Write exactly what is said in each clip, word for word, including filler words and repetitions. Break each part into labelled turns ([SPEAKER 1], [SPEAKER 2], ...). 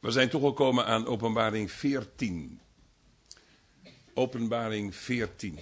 [SPEAKER 1] We zijn toegekomen aan Openbaring veertien. Openbaring veertien.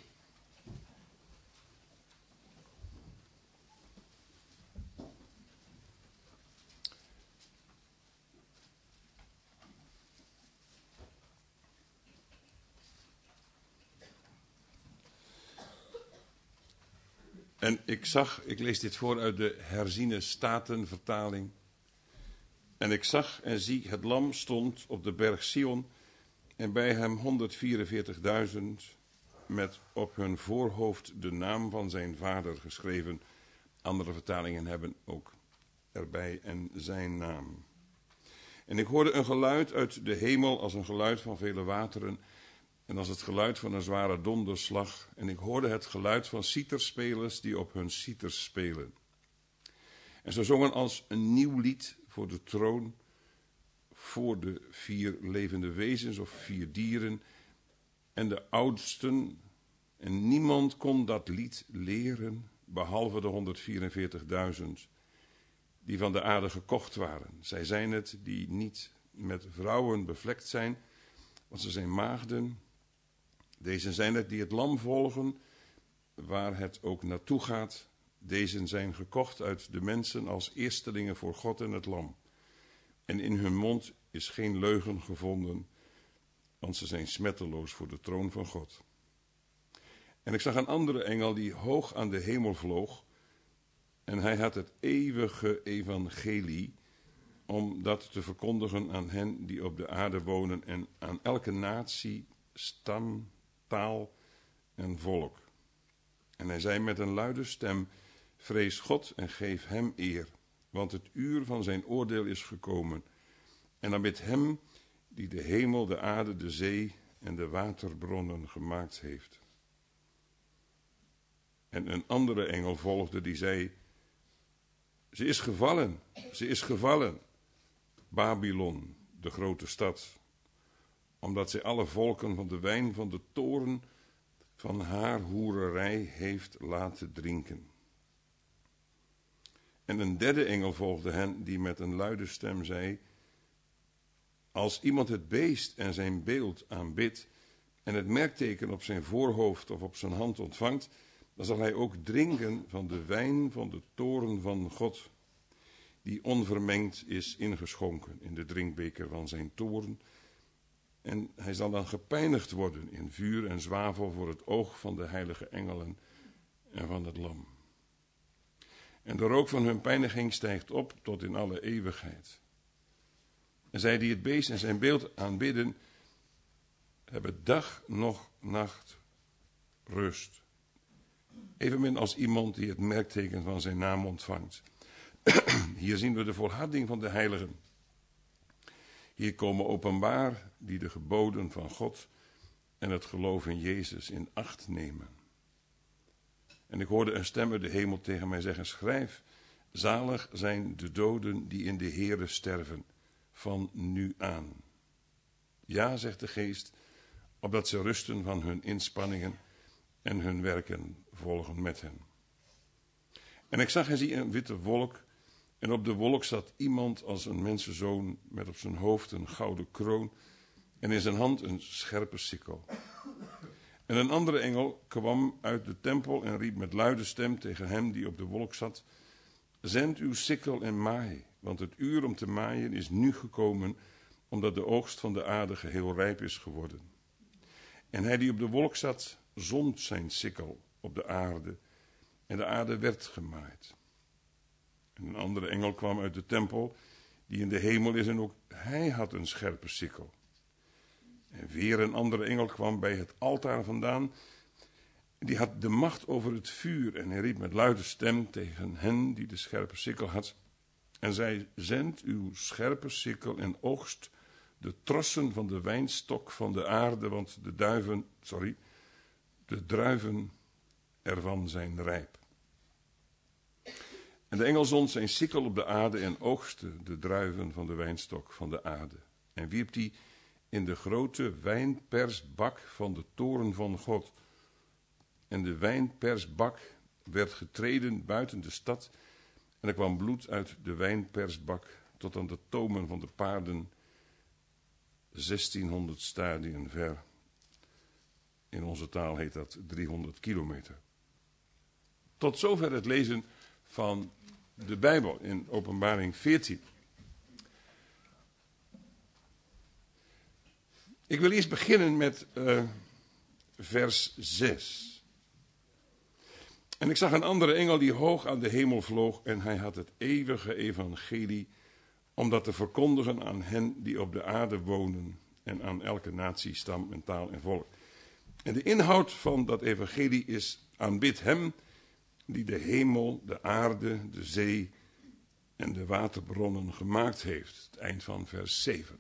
[SPEAKER 1] En ik zag, ik lees dit voor uit de herziene Statenvertaling. En ik zag en zie, het lam stond op de berg Sion en bij hem honderdvierenveertigduizend met op hun voorhoofd de naam van zijn vader geschreven. Andere vertalingen hebben ook erbij en zijn naam. En ik hoorde een geluid uit de hemel als een geluid van vele wateren en als het geluid van een zware donderslag. En ik hoorde het geluid van citerspelers die op hun citers spelen. En ze zongen als een nieuw lied voor de troon, voor de vier levende wezens of vier dieren en de oudsten. En niemand kon dat lied leren, behalve de honderdvierenveertigduizend die van de aarde gekocht waren. Zij zijn het die niet met vrouwen bevlekt zijn, want ze zijn maagden. Deze zijn het die het lam volgen, waar het ook naartoe gaat. Deze zijn gekocht uit de mensen als eerstelingen voor God en het lam. En in hun mond is geen leugen gevonden, want ze zijn smetteloos voor de troon van God. En ik zag een andere engel die hoog aan de hemel vloog. En hij had het eeuwige evangelie, om dat te verkondigen aan hen die op de aarde wonen en aan elke natie, stam, taal en volk. En hij zei met een luide stem: vrees God en geef hem eer, want het uur van zijn oordeel is gekomen. En aanbid hem die de hemel, de aarde, de zee en de waterbronnen gemaakt heeft. En een andere engel volgde die zei: ze is gevallen, ze is gevallen, Babylon, de grote stad, omdat zij alle volken van de wijn van de toorn van haar hoererij heeft laten drinken. En een derde engel volgde hen, die met een luide stem zei: als iemand het beest en zijn beeld aanbidt en het merkteken op zijn voorhoofd of op zijn hand ontvangt, dan zal hij ook drinken van de wijn van de toorn van God, die onvermengd is ingeschonken in de drinkbeker van zijn toorn. En hij zal dan gepijnigd worden in vuur en zwavel voor het oog van de heilige engelen en van het lam. En de rook van hun pijniging stijgt op tot in alle eeuwigheid. En zij die het beest en zijn beeld aanbidden, hebben dag nog nacht rust. Evenmin als iemand die het merkteken van zijn naam ontvangt. Hier zien we de volharding van de heiligen. Hier komen openbaar die de geboden van God en het geloof in Jezus in acht nemen. En ik hoorde een stem uit de hemel tegen mij zeggen: schrijf, zalig zijn de doden die in de Heere sterven, van nu aan. Ja, zegt de geest, opdat ze rusten van hun inspanningen en hun werken volgen met hen. En ik zag en zie een witte wolk, en op de wolk zat iemand als een mensenzoon, met op zijn hoofd een gouden kroon en in zijn hand een scherpe sikkel. En een andere engel kwam uit de tempel en riep met luide stem tegen hem die op de wolk zat: zend uw sikkel en maai, want het uur om te maaien is nu gekomen, omdat de oogst van de aarde geheel rijp is geworden. En hij die op de wolk zat, zond zijn sikkel op de aarde, en de aarde werd gemaaid. En een andere engel kwam uit de tempel, die in de hemel is, en ook hij had een scherpe sikkel. En weer een andere engel kwam bij het altaar vandaan, die had de macht over het vuur, en hij riep met luide stem tegen hen die de scherpe sikkel had, en zei: zend uw scherpe sikkel en oogst de trossen van de wijnstok van de aarde, want de duiven, sorry, de druiven ervan zijn rijp. En de engel zond zijn sikkel op de aarde en oogste de druiven van de wijnstok van de aarde. En wierp die in de grote wijnpersbak van de toorn van God. En de wijnpersbak werd getreden buiten de stad. En er kwam bloed uit de wijnpersbak tot aan de tomen van de paarden zestienhonderd stadien ver. In onze taal heet dat driehonderd kilometer. Tot zover het lezen van de Bijbel in Openbaring veertien. Ik wil eerst beginnen met uh, vers zes. En ik zag een andere engel die hoog aan de hemel vloog en hij had het eeuwige evangelie om dat te verkondigen aan hen die op de aarde wonen en aan elke natie, stam en taal en volk. En de inhoud van dat evangelie is: aanbid hem die de hemel, de aarde, de zee en de waterbronnen gemaakt heeft. Het eind van vers zeven.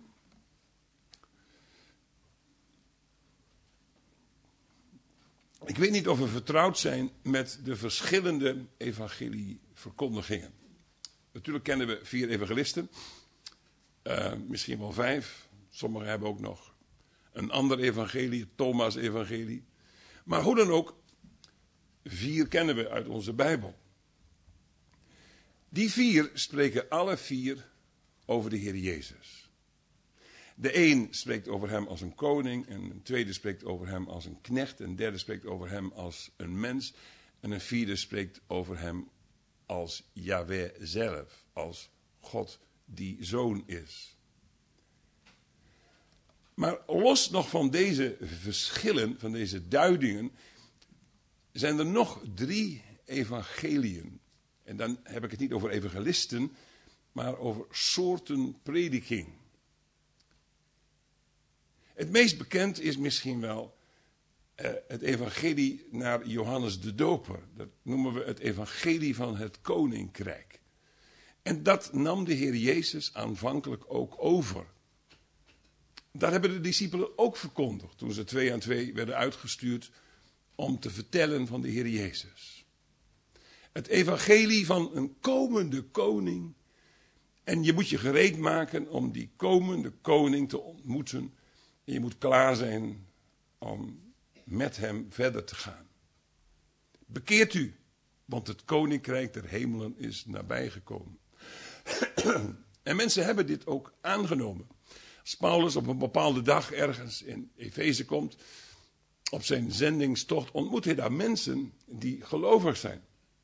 [SPEAKER 1] Ik weet niet of we vertrouwd zijn met de verschillende evangelieverkondigingen. Natuurlijk kennen we vier evangelisten, uh, misschien wel vijf. Sommigen hebben ook nog een ander evangelie, het Thomas-evangelie. Maar hoe dan ook, vier kennen we uit onze Bijbel. Die vier spreken alle vier over de Heer Jezus. De een spreekt over hem als een koning, en een tweede spreekt over hem als een knecht, een derde spreekt over hem als een mens, en een vierde spreekt over hem als Yahweh zelf, als God die zoon is. Maar los nog van deze verschillen, van deze duidingen, zijn er nog drie evangeliën. En dan heb ik het niet over evangelisten, maar over soorten prediking. Het meest bekend is misschien wel uh, het evangelie naar Johannes de Doper. Dat noemen we het evangelie van het koninkrijk. En dat nam de Heer Jezus aanvankelijk ook over. Dat hebben de discipelen ook verkondigd toen ze twee aan twee werden uitgestuurd om te vertellen van de Heer Jezus. Het evangelie van een komende koning. En je moet je gereed maken om die komende koning te ontmoeten. En je moet klaar zijn om met hem verder te gaan. Bekeert u, want het koninkrijk der hemelen is nabijgekomen. En mensen hebben dit ook aangenomen. Als Paulus op een bepaalde dag ergens in Efeze komt, op zijn zendingstocht, ontmoet hij daar mensen die gelovig zijn.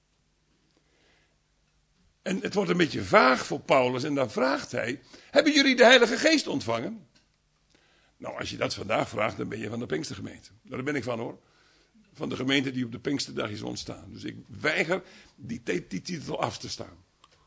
[SPEAKER 1] En het wordt een beetje vaag voor Paulus en dan vraagt hij: hebben jullie de Heilige Geest ontvangen? Nou, als je dat vandaag vraagt, dan ben je van de Pinkstergemeente. Daar ben ik van, hoor. Van de gemeente die op de Pinksterdag is ontstaan. Dus ik weiger die, die titel af te staan.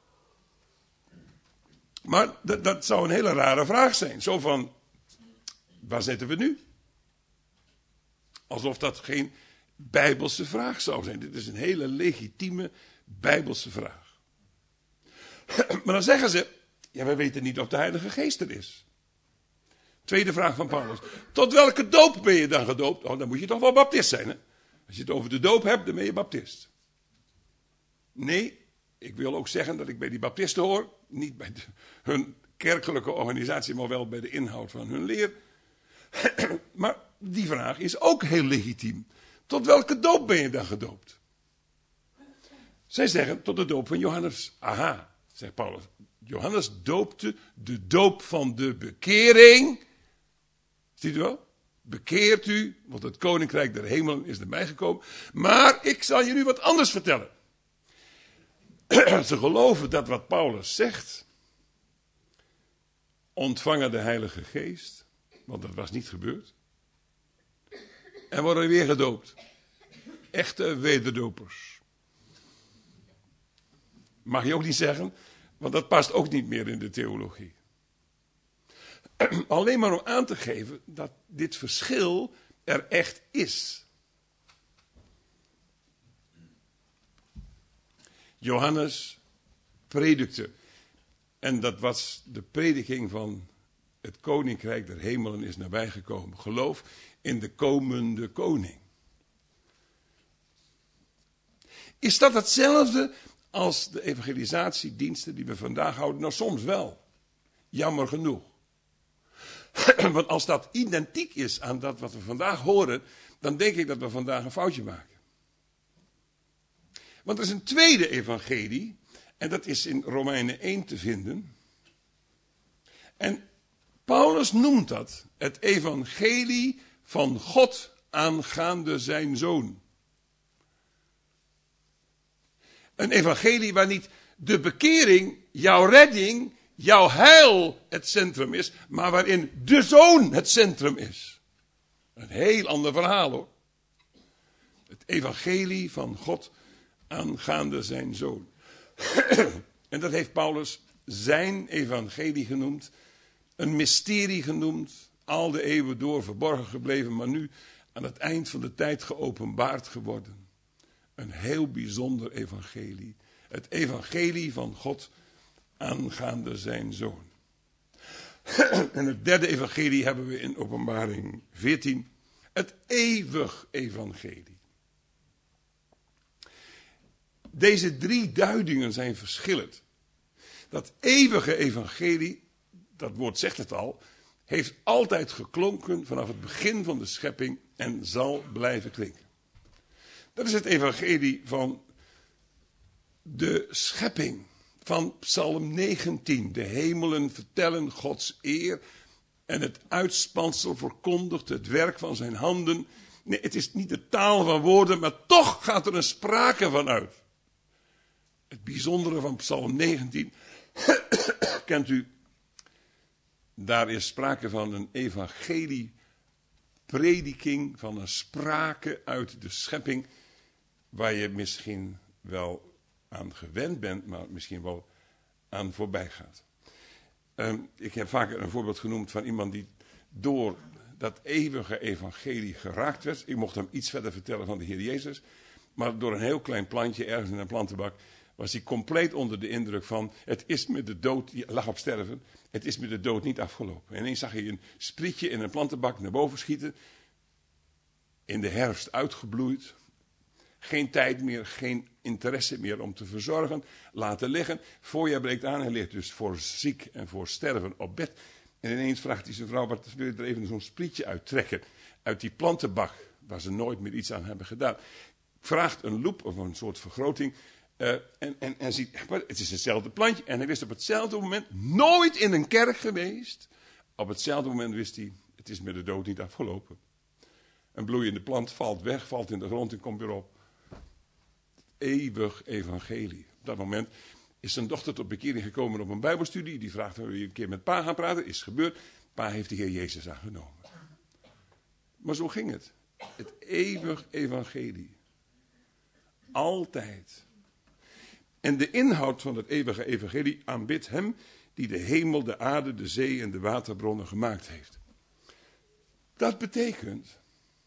[SPEAKER 1] Maar dat, dat zou een hele rare vraag zijn. Zo van, waar zitten we nu? Alsof dat geen Bijbelse vraag zou zijn. Dit is een hele legitieme Bijbelse vraag. Maar dan zeggen ze, ja, wij weten niet of de Heilige Geest er is. Tweede vraag van Paulus. Tot welke doop ben je dan gedoopt? Oh, dan moet je toch wel baptist zijn, hè? Als je het over de doop hebt, dan ben je baptist. Nee, ik wil ook zeggen dat ik bij die baptisten hoor. Niet bij de, hun kerkelijke organisatie, maar wel bij de inhoud van hun leer. Maar die vraag is ook heel legitiem. Tot welke doop ben je dan gedoopt? Zij zeggen tot de doop van Johannes. Aha, zegt Paulus. Johannes doopte de doop van de bekering. Ziet u wel? Bekeert u, want het koninkrijk der hemelen is erbij gekomen. Maar ik zal je nu wat anders vertellen. Ze geloven dat wat Paulus zegt. Ontvangen de Heilige Geest. Want dat was niet gebeurd. En worden weer gedoopt. Echte wederdopers. Mag je ook niet zeggen, want dat past ook niet meer in de theologie. Alleen maar om aan te geven dat dit verschil er echt is. Johannes predikte. En dat was de prediking van het koninkrijk der hemelen is nabijgekomen. Geloof in de komende koning. Is dat hetzelfde als de evangelisatiediensten die we vandaag houden? Nou, soms wel. Jammer genoeg. Want als dat identiek is aan dat wat we vandaag horen, dan denk ik dat we vandaag een foutje maken. Want er is een tweede evangelie, en dat is in Romeinen één te vinden. En Paulus noemt dat het evangelie van God aangaande zijn zoon. Een evangelie waar niet de bekering, jouw redding, jouw heil het centrum is, maar waarin de zoon het centrum is. Een heel ander verhaal hoor. Het evangelie van God aangaande zijn zoon. En dat heeft Paulus zijn evangelie genoemd. Een mysterie genoemd. Al de eeuwen door verborgen gebleven, maar nu aan het eind van de tijd geopenbaard geworden. Een heel bijzonder evangelie. Het evangelie van God aangaande zijn zoon. En het derde evangelie hebben we in Openbaring veertien. Het eeuwig evangelie. Deze drie duidingen zijn verschillend. Dat eeuwige evangelie, dat woord zegt het al, heeft altijd geklonken vanaf het begin van de schepping en zal blijven klinken. Dat is het evangelie van de schepping, van Psalm negentien. De hemelen vertellen Gods eer en het uitspansel verkondigt het werk van zijn handen. Nee, het is niet de taal van woorden, maar toch gaat er een sprake van uit. Het bijzondere van Psalm negentien, kent u, daar is sprake van een evangelie-prediking, van een sprake uit de schepping, waar je misschien wel aan gewend bent, maar misschien wel aan voorbij gaat. Um, ik heb vaker een voorbeeld genoemd van iemand die door dat eeuwige evangelie geraakt werd. Ik mocht hem iets verder vertellen van de Heer Jezus, maar door een heel klein plantje ergens in een plantenbak was hij compleet onder de indruk van, het is met de dood, hij lag op sterven, het is met de dood niet afgelopen. En ineens zag hij een sprietje in een plantenbak naar boven schieten, in de herfst uitgebloeid, geen tijd meer, geen interesse meer om te verzorgen, laten liggen. Voorjaar breekt aan, hij ligt dus voor ziek en voor sterven op bed. En ineens vraagt hij zijn vrouw, wat wil je er even zo'n sprietje uittrekken, uit die plantenbak, waar ze nooit meer iets aan hebben gedaan. Vraagt een loep of een soort vergroting, Uh, en, en, en ziet, het is hetzelfde plantje. En hij wist op hetzelfde moment, nooit in een kerk geweest. Op hetzelfde moment wist hij, het is met de dood niet afgelopen. Een bloeiende plant valt weg, valt in de grond en komt weer op. Eeuwig evangelie. Op dat moment is zijn dochter tot bekering gekomen op een bijbelstudie. Die vraagt, wil je een keer met pa gaan praten? Is gebeurd. Pa heeft de Heer Jezus aangenomen. Maar zo ging het. Het eeuwig evangelie. Altijd. En de inhoud van het eeuwige evangelie aanbidt hem die de hemel, de aarde, de zee en de waterbronnen gemaakt heeft. Dat betekent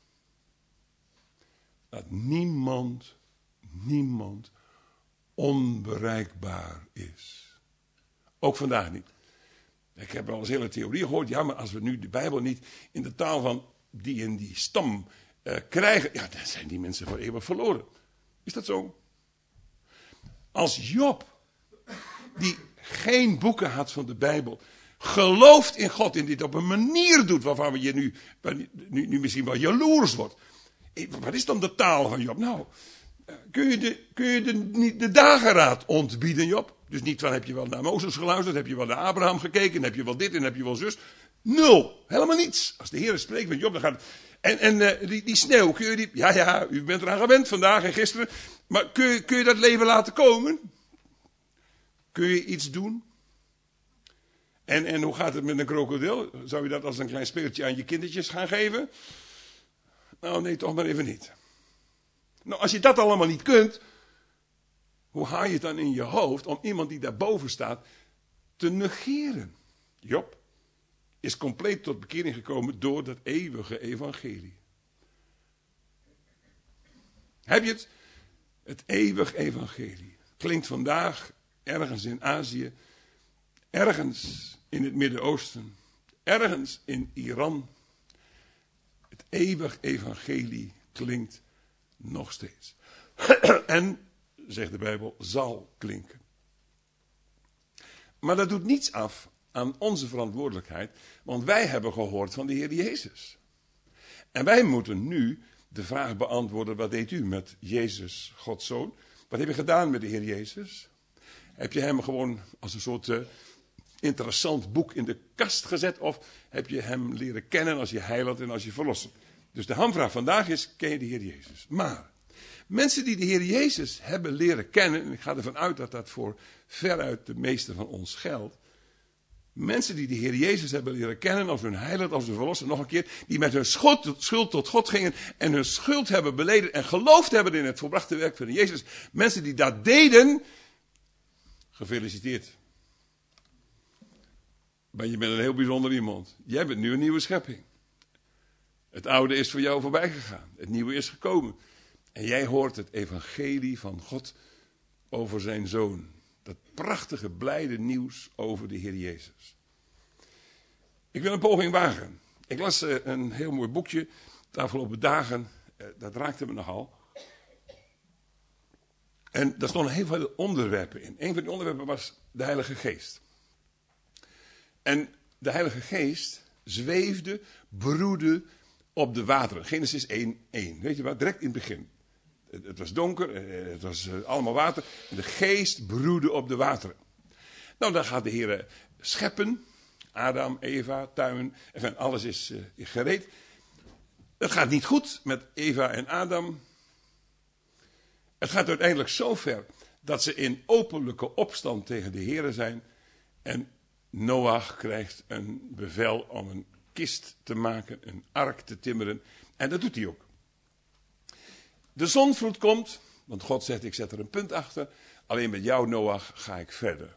[SPEAKER 1] dat niemand, niemand onbereikbaar is. Ook vandaag niet. Ik heb wel eens hele theorieën gehoord, ja, maar als we nu de Bijbel niet in de taal van die en die stam uh, krijgen, ja, dan zijn die mensen voor eeuwig verloren. Is dat zo? Als Job, die geen boeken had van de Bijbel, gelooft in God en dit op een manier doet waarvan we je nu, nu, nu misschien wel jaloers wordt. Wat is dan de taal van Job? Nou, kun je de, kun je de, de dageraad ontbieden, Job? Dus niet van heb je wel naar Mozes geluisterd, heb je wel naar Abraham gekeken, heb je wel dit en heb je wel zus. Nul, helemaal niets. Als de Heer spreekt met Job, dan gaat het. En, en uh, die, die sneeuw, kun je die, ja ja, u bent eraan gewend vandaag en gisteren. Maar kun je, kun je dat leven laten komen? Kun je iets doen? En, en hoe gaat het met een krokodil? Zou je dat als een klein speeltje aan je kindertjes gaan geven? Nou nee, toch maar even niet. Nou, als je dat allemaal niet kunt, hoe haal je het dan in je hoofd om iemand die daarboven staat te negeren? Job is compleet tot bekering gekomen door dat eeuwige evangelie. Heb je het? Het eeuwig evangelie. Klinkt vandaag ergens in Azië, ergens in het Midden-Oosten, ergens in Iran. Het eeuwig evangelie klinkt nog steeds. En, zegt de Bijbel, zal klinken. Maar dat doet niets af aan onze verantwoordelijkheid, want wij hebben gehoord van de Heer Jezus. En wij moeten nu de vraag beantwoorden, wat deed u met Jezus, Gods Zoon? Wat heb je gedaan met de Heer Jezus? Heb je hem gewoon als een soort uh, interessant boek in de kast gezet? Of heb je hem leren kennen als je heiland en als je verlosser? Dus de hamvraag vandaag is, ken je de Heer Jezus? Maar mensen die de Heer Jezus hebben leren kennen, en ik ga ervan uit dat dat voor veruit de meeste van ons geldt. Mensen die de Heer Jezus hebben leren kennen als hun heiland, als hun verlosser, nog een keer, die met hun schuld tot God gingen en hun schuld hebben beleden en geloofd hebben in het volbrachte werk van de Jezus. Mensen die dat deden, gefeliciteerd. Maar je bent een heel bijzonder iemand. Jij bent nu een nieuwe schepping. Het oude is voor jou voorbij gegaan. Het nieuwe is gekomen. En jij hoort het evangelie van God over zijn Zoon. Dat prachtige, blijde nieuws over de Heer Jezus. Ik wil een poging wagen. Ik las uh, een heel mooi boekje de afgelopen dagen. Uh, dat raakte me nogal. En daar stonden heel veel onderwerpen in. Een van die onderwerpen was de Heilige Geest. En de Heilige Geest zweefde, broedde op de wateren. Genesis één, één. Weet je wat? Direct in het begin. Het, het was donker, het was uh, allemaal water. En de Geest broedde op de wateren. Nou, dan gaat de Heer scheppen. Adam, Eva, tuin. Enfin, alles is uh, gereed. Het gaat niet goed met Eva en Adam. Het gaat uiteindelijk zo ver dat ze in openlijke opstand tegen de Heer zijn. En Noach krijgt een bevel om een kist te maken, een ark te timmeren. En dat doet hij ook. De zondvloed komt, want God zegt, ik zet er een punt achter. Alleen met jou, Noach, ga ik verder.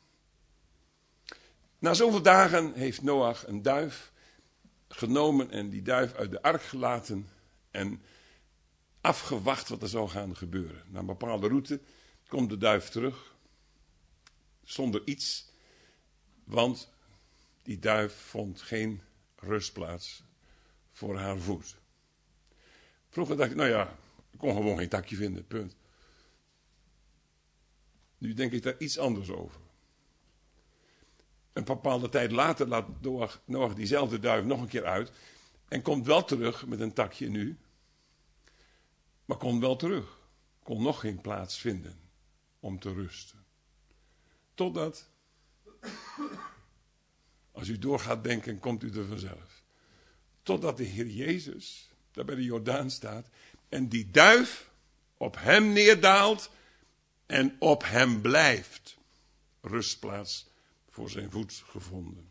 [SPEAKER 1] Na zoveel dagen heeft Noach een duif genomen en die duif uit de ark gelaten en afgewacht wat er zou gaan gebeuren. Na een bepaalde route komt de duif terug, zonder iets, want die duif vond geen rustplaats voor haar voet. Vroeger dacht ik, nou ja, ik kon gewoon geen takje vinden, punt. Nu denk ik daar iets anders over. Een bepaalde tijd later laat Noach, Noach diezelfde duif nog een keer uit en komt wel terug met een takje nu, maar komt wel terug. Kon nog geen plaats vinden om te rusten. Totdat, als u door gaat denken, komt u er vanzelf. Totdat de Heer Jezus daar bij de Jordaan staat en die duif op hem neerdaalt en op hem blijft. Rustplaats voor zijn voet gevonden.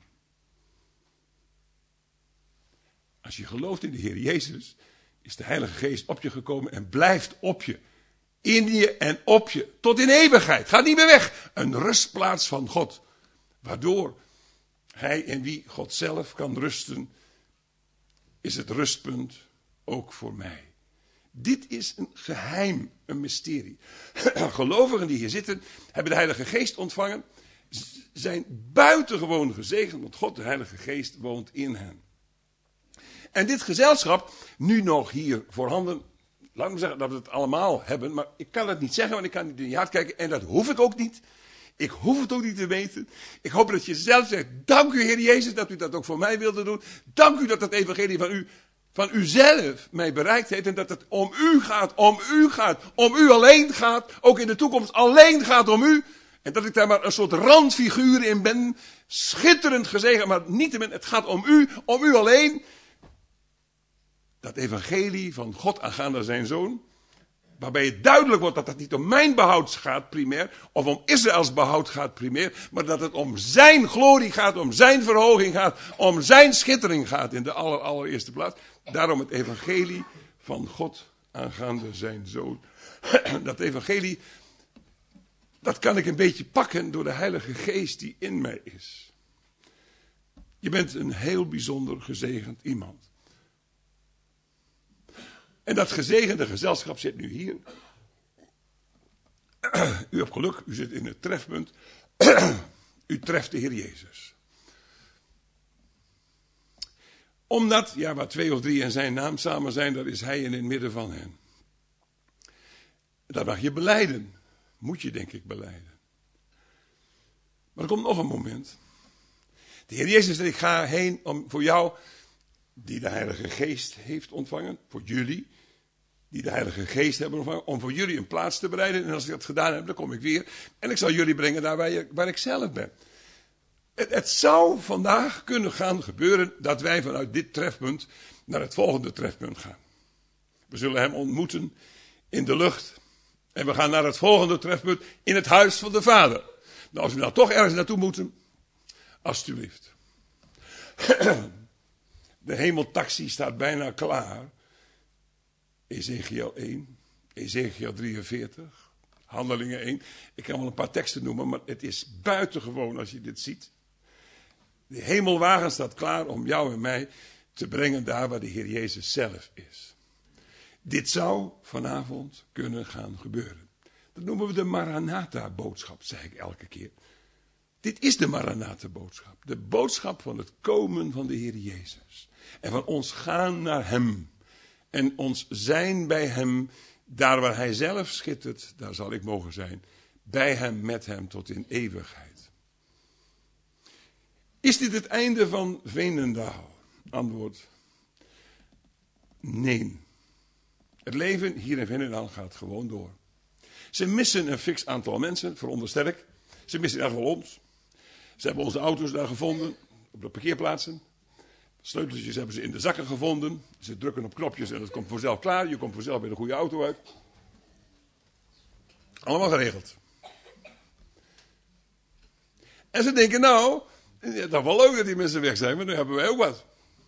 [SPEAKER 1] Als je gelooft in de Heer Jezus, is de Heilige Geest op je gekomen en blijft op je. In je en op je. Tot in eeuwigheid. Gaat niet meer weg. Een rustplaats van God. Waardoor hij in wie God zelf kan rusten, is het rustpunt ook voor mij. Dit is een geheim, een mysterie. Gelovigen die hier zitten, hebben de Heilige Geest ontvangen, zijn buitengewoon gezegend, want God, de Heilige Geest, woont in hen. En dit gezelschap, nu nog hier voorhanden, laat me zeggen dat we het allemaal hebben, maar ik kan het niet zeggen, want ik kan niet in je hart kijken en dat hoef ik ook niet. Ik hoef het ook niet te weten. Ik hoop dat je zelf zegt, dank u Heer Jezus dat u dat ook voor mij wilde doen. Dank u dat het evangelie van u, van uzelf mij bereikt heeft en dat het om u gaat, om u gaat, om u alleen gaat, ook in de toekomst alleen gaat om u. En dat ik daar maar een soort randfiguur in ben, schitterend gezegend, maar niettemin, het gaat om u, om u alleen. Dat evangelie van God aangaande zijn Zoon, waarbij het duidelijk wordt dat het niet om mijn behoud gaat primair, of om Israëls behoud gaat primair, maar dat het om zijn glorie gaat, om zijn verhoging gaat, om zijn schittering gaat in de aller, allereerste plaats. Daarom het evangelie van God aangaande zijn Zoon. Dat evangelie, dat kan ik een beetje pakken door de Heilige Geest die in mij is. Je bent een heel bijzonder gezegend iemand. En dat gezegende gezelschap zit nu hier. U hebt geluk, u zit in het trefpunt. U treft de Heer Jezus. Omdat, ja, waar twee of drie in zijn naam samen zijn, daar is hij in het midden van hen. Dat mag je belijden. Moet je, denk ik, belijden. Maar er komt nog een moment. De Heer Jezus zegt, ik ga heen om voor jou, die de Heilige Geest heeft ontvangen, voor jullie, die de Heilige Geest hebben ontvangen, om voor jullie een plaats te bereiden. En als ik dat gedaan heb, dan kom ik weer. En ik zal jullie brengen daar waar, je, waar ik zelf ben. Het, het zou vandaag kunnen gaan gebeuren dat wij vanuit dit trefpunt naar het volgende trefpunt gaan. We zullen hem ontmoeten in de lucht. En we gaan naar het volgende trefpunt in het huis van de Vader. Nou, als we nou toch ergens naartoe moeten, alstublieft. De hemeltaxi staat bijna klaar. Ezekiel één, Ezekiel drieënveertig, Handelingen één. Ik kan wel een paar teksten noemen, maar het is buitengewoon als je dit ziet. De hemelwagen staat klaar om jou en mij te brengen daar waar de Heer Jezus zelf is. Dit zou vanavond kunnen gaan gebeuren. Dat noemen we de Maranatha-boodschap, zeg ik elke keer. Dit is de Maranatha-boodschap. De boodschap van het komen van de Heer Jezus. En van ons gaan naar Hem. En ons zijn bij Hem. Daar waar Hij zelf schittert, daar zal ik mogen zijn. Bij Hem, met Hem, tot in eeuwigheid. Is dit het einde van Veenendaal? Antwoord: nee. Het leven hier in Veenendaal gaat gewoon door. Ze missen een fix aantal mensen, veronderstel ik. Ze missen in ieder geval ons. Ze hebben onze auto's daar gevonden, op de parkeerplaatsen. Sleuteltjes hebben ze in de zakken gevonden. Ze drukken op knopjes en het komt vanzelf klaar. Je komt vanzelf bij de goede auto uit. Allemaal geregeld. En ze denken, nou, het is toch wel leuk dat die mensen weg zijn, maar dan hebben wij ook wat.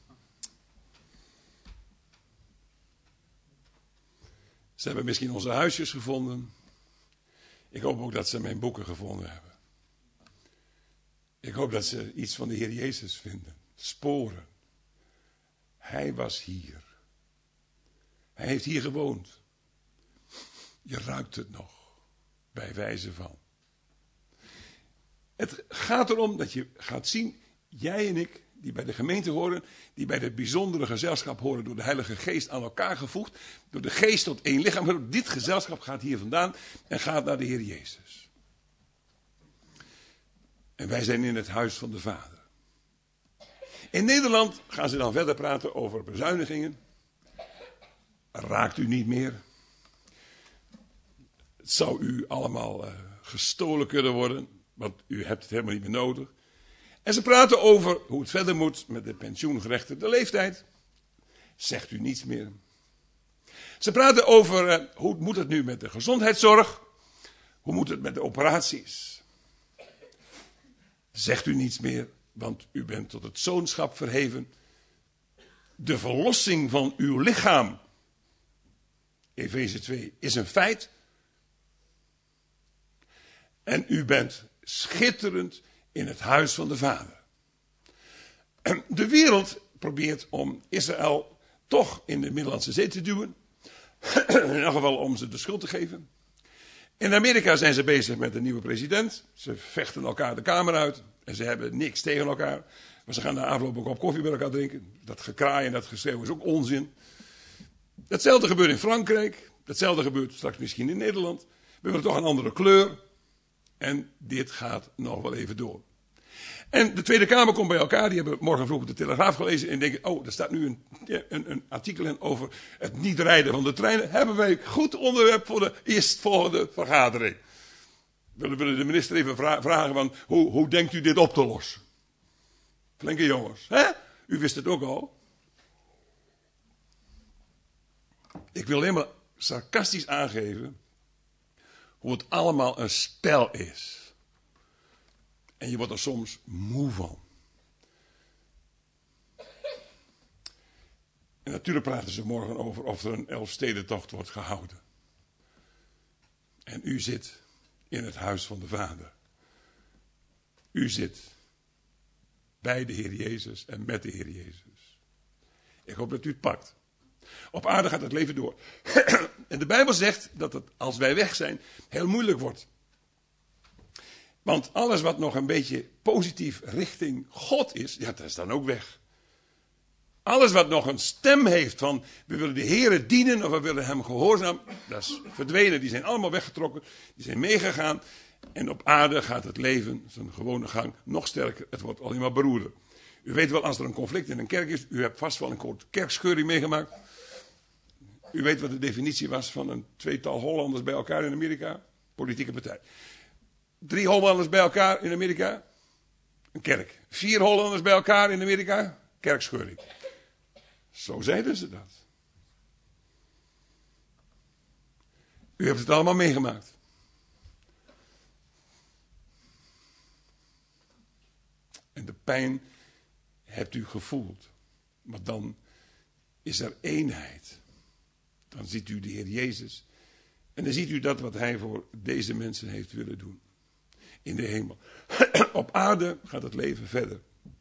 [SPEAKER 1] Ze hebben misschien onze huisjes gevonden. Ik hoop ook dat ze mijn boeken gevonden hebben. Ik hoop dat ze iets van de Heer Jezus vinden. Sporen. Hij was hier. Hij heeft hier gewoond. Je ruikt het nog. Bij wijze van. Het gaat erom dat je gaat zien, jij en ik, die bij de gemeente horen, die bij het bijzondere gezelschap horen, door de Heilige Geest aan elkaar gevoegd, door de Geest tot één lichaam. Dit gezelschap gaat hier vandaan en gaat naar de Heer Jezus. En wij zijn in het huis van de Vader. In Nederland gaan ze dan verder praten over bezuinigingen. Raakt u niet meer. Het zou u allemaal uh, gestolen kunnen worden, want u hebt het helemaal niet meer nodig. En ze praten over hoe het verder moet met de pensioengerechtigde leeftijd. Zegt u niets meer. Ze praten over uh, hoe moet het nu met de gezondheidszorg. Hoe moet het met de operaties. Zegt u niets meer, want u bent tot het zoonschap verheven. De verlossing van uw lichaam, Efeze twee, is een feit. En u bent schitterend in het huis van de Vader. De wereld probeert om Israël toch in de Middellandse Zee te duwen. In elk geval om ze de schuld te geven. In Amerika zijn ze bezig met een nieuwe president. Ze vechten elkaar de kamer uit. En ze hebben niks tegen elkaar. Maar ze gaan na afloop ook op koffie met elkaar drinken. Dat gekraai en dat geschreeuw is ook onzin. Hetzelfde gebeurt in Frankrijk. Hetzelfde gebeurt straks misschien in Nederland. We willen toch een andere kleur. En dit gaat nog wel even door. En de Tweede Kamer komt bij elkaar. Die hebben morgen vroeg de Telegraaf gelezen. En denken, oh, er staat nu een, een, een artikel in over het niet rijden van de treinen. Hebben wij een goed onderwerp voor de eerstvolgende vergadering. We willen de minister even vra- vragen van, hoe, hoe denkt u dit op te lossen? Flinke jongens, hè? U wist het ook al. Ik wil alleen maar sarcastisch aangeven hoe het allemaal een spel is. En je wordt er soms moe van. En natuurlijk praten ze morgen over of er een Elfstedentocht wordt gehouden. En u zit in het huis van de Vader. U zit bij de Heer Jezus en met de Heer Jezus. Ik hoop dat u het pakt. Op aarde gaat het leven door. En de Bijbel zegt dat het, als wij weg zijn, heel moeilijk wordt. Want alles wat nog een beetje positief richting God is, ja, dat is dan ook weg. Alles wat nog een stem heeft van, we willen de Heere dienen of we willen hem gehoorzaam, dat is verdwenen. Die zijn allemaal weggetrokken, die zijn meegegaan. En op aarde gaat het leven, zijn gewone gang, nog sterker. Het wordt alleen maar beroerder. U weet wel, als er een conflict in een kerk is, u hebt vast wel een soort kerkscheuring meegemaakt. U weet wat de definitie was van een tweetal Hollanders bij elkaar in Amerika. Politieke partij. Drie Hollanders bij elkaar in Amerika. Een kerk. Vier Hollanders bij elkaar in Amerika, kerkscheuring. Zo zeiden ze dat. U hebt het allemaal meegemaakt. En de pijn hebt u gevoeld. Maar dan is er eenheid. Dan ziet u de Heer Jezus. En dan ziet u dat wat hij voor deze mensen heeft willen doen. In de hemel. Op aarde gaat het leven verder.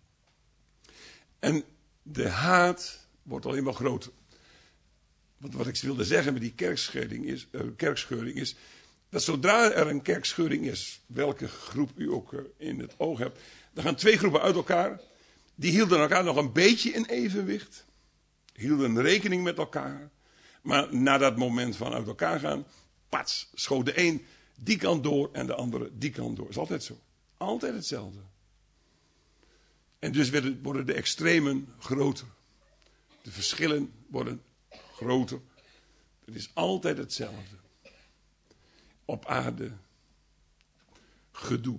[SPEAKER 1] En de haat wordt alleen maar groter. Want wat ik wilde zeggen met die kerkscheuring is, uh, kerkscheuring is dat zodra er een kerkscheuring is, welke groep u ook uh, in het oog hebt, dan gaan twee groepen uit elkaar. Die hielden elkaar nog een beetje in evenwicht. Hielden rekening met elkaar. Maar na dat moment van uit elkaar gaan, pats, schoot de een die kant door en de andere die kant door. Dat is altijd zo. Altijd hetzelfde. En dus worden de extremen groter. De verschillen worden groter. Het is altijd hetzelfde. Op aarde gedoe.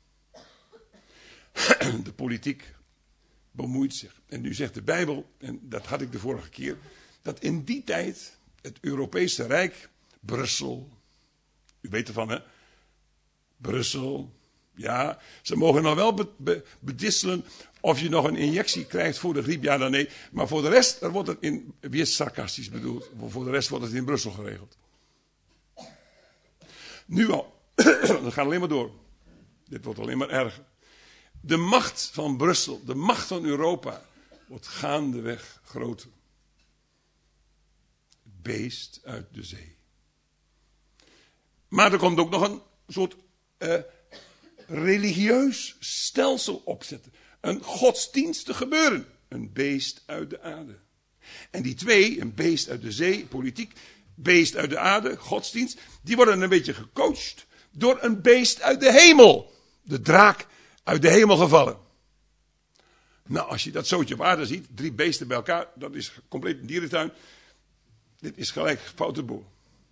[SPEAKER 1] De politiek bemoeit zich. En nu zegt de Bijbel, en dat had ik de vorige keer, dat in die tijd het Europese Rijk, Brussel, u weet ervan hè, Brussel, ja, ze mogen nog wel be, be, bedisselen of je nog een injectie krijgt voor de griep, ja dan nee. Maar voor de rest, er wordt het in, weer sarcastisch bedoeld, voor de rest wordt het in Brussel geregeld. Nu al, dat gaat alleen maar door. Dit wordt alleen maar erger. De macht van Brussel, de macht van Europa, wordt gaandeweg groter. Het beest uit de zee. Maar er komt ook nog een soort uh, religieus stelsel opzetten. Een godsdienstig gebeuren. Een beest uit de aarde. En die twee, een beest uit de zee, politiek, beest uit de aarde, godsdienst, die worden een beetje gecoacht door een beest uit de hemel. De draak uit de hemel gevallen. Nou, als je dat zootje op aarde ziet, drie beesten bij elkaar, dat is compleet een dierentuin. Dit is gelijk foute boel.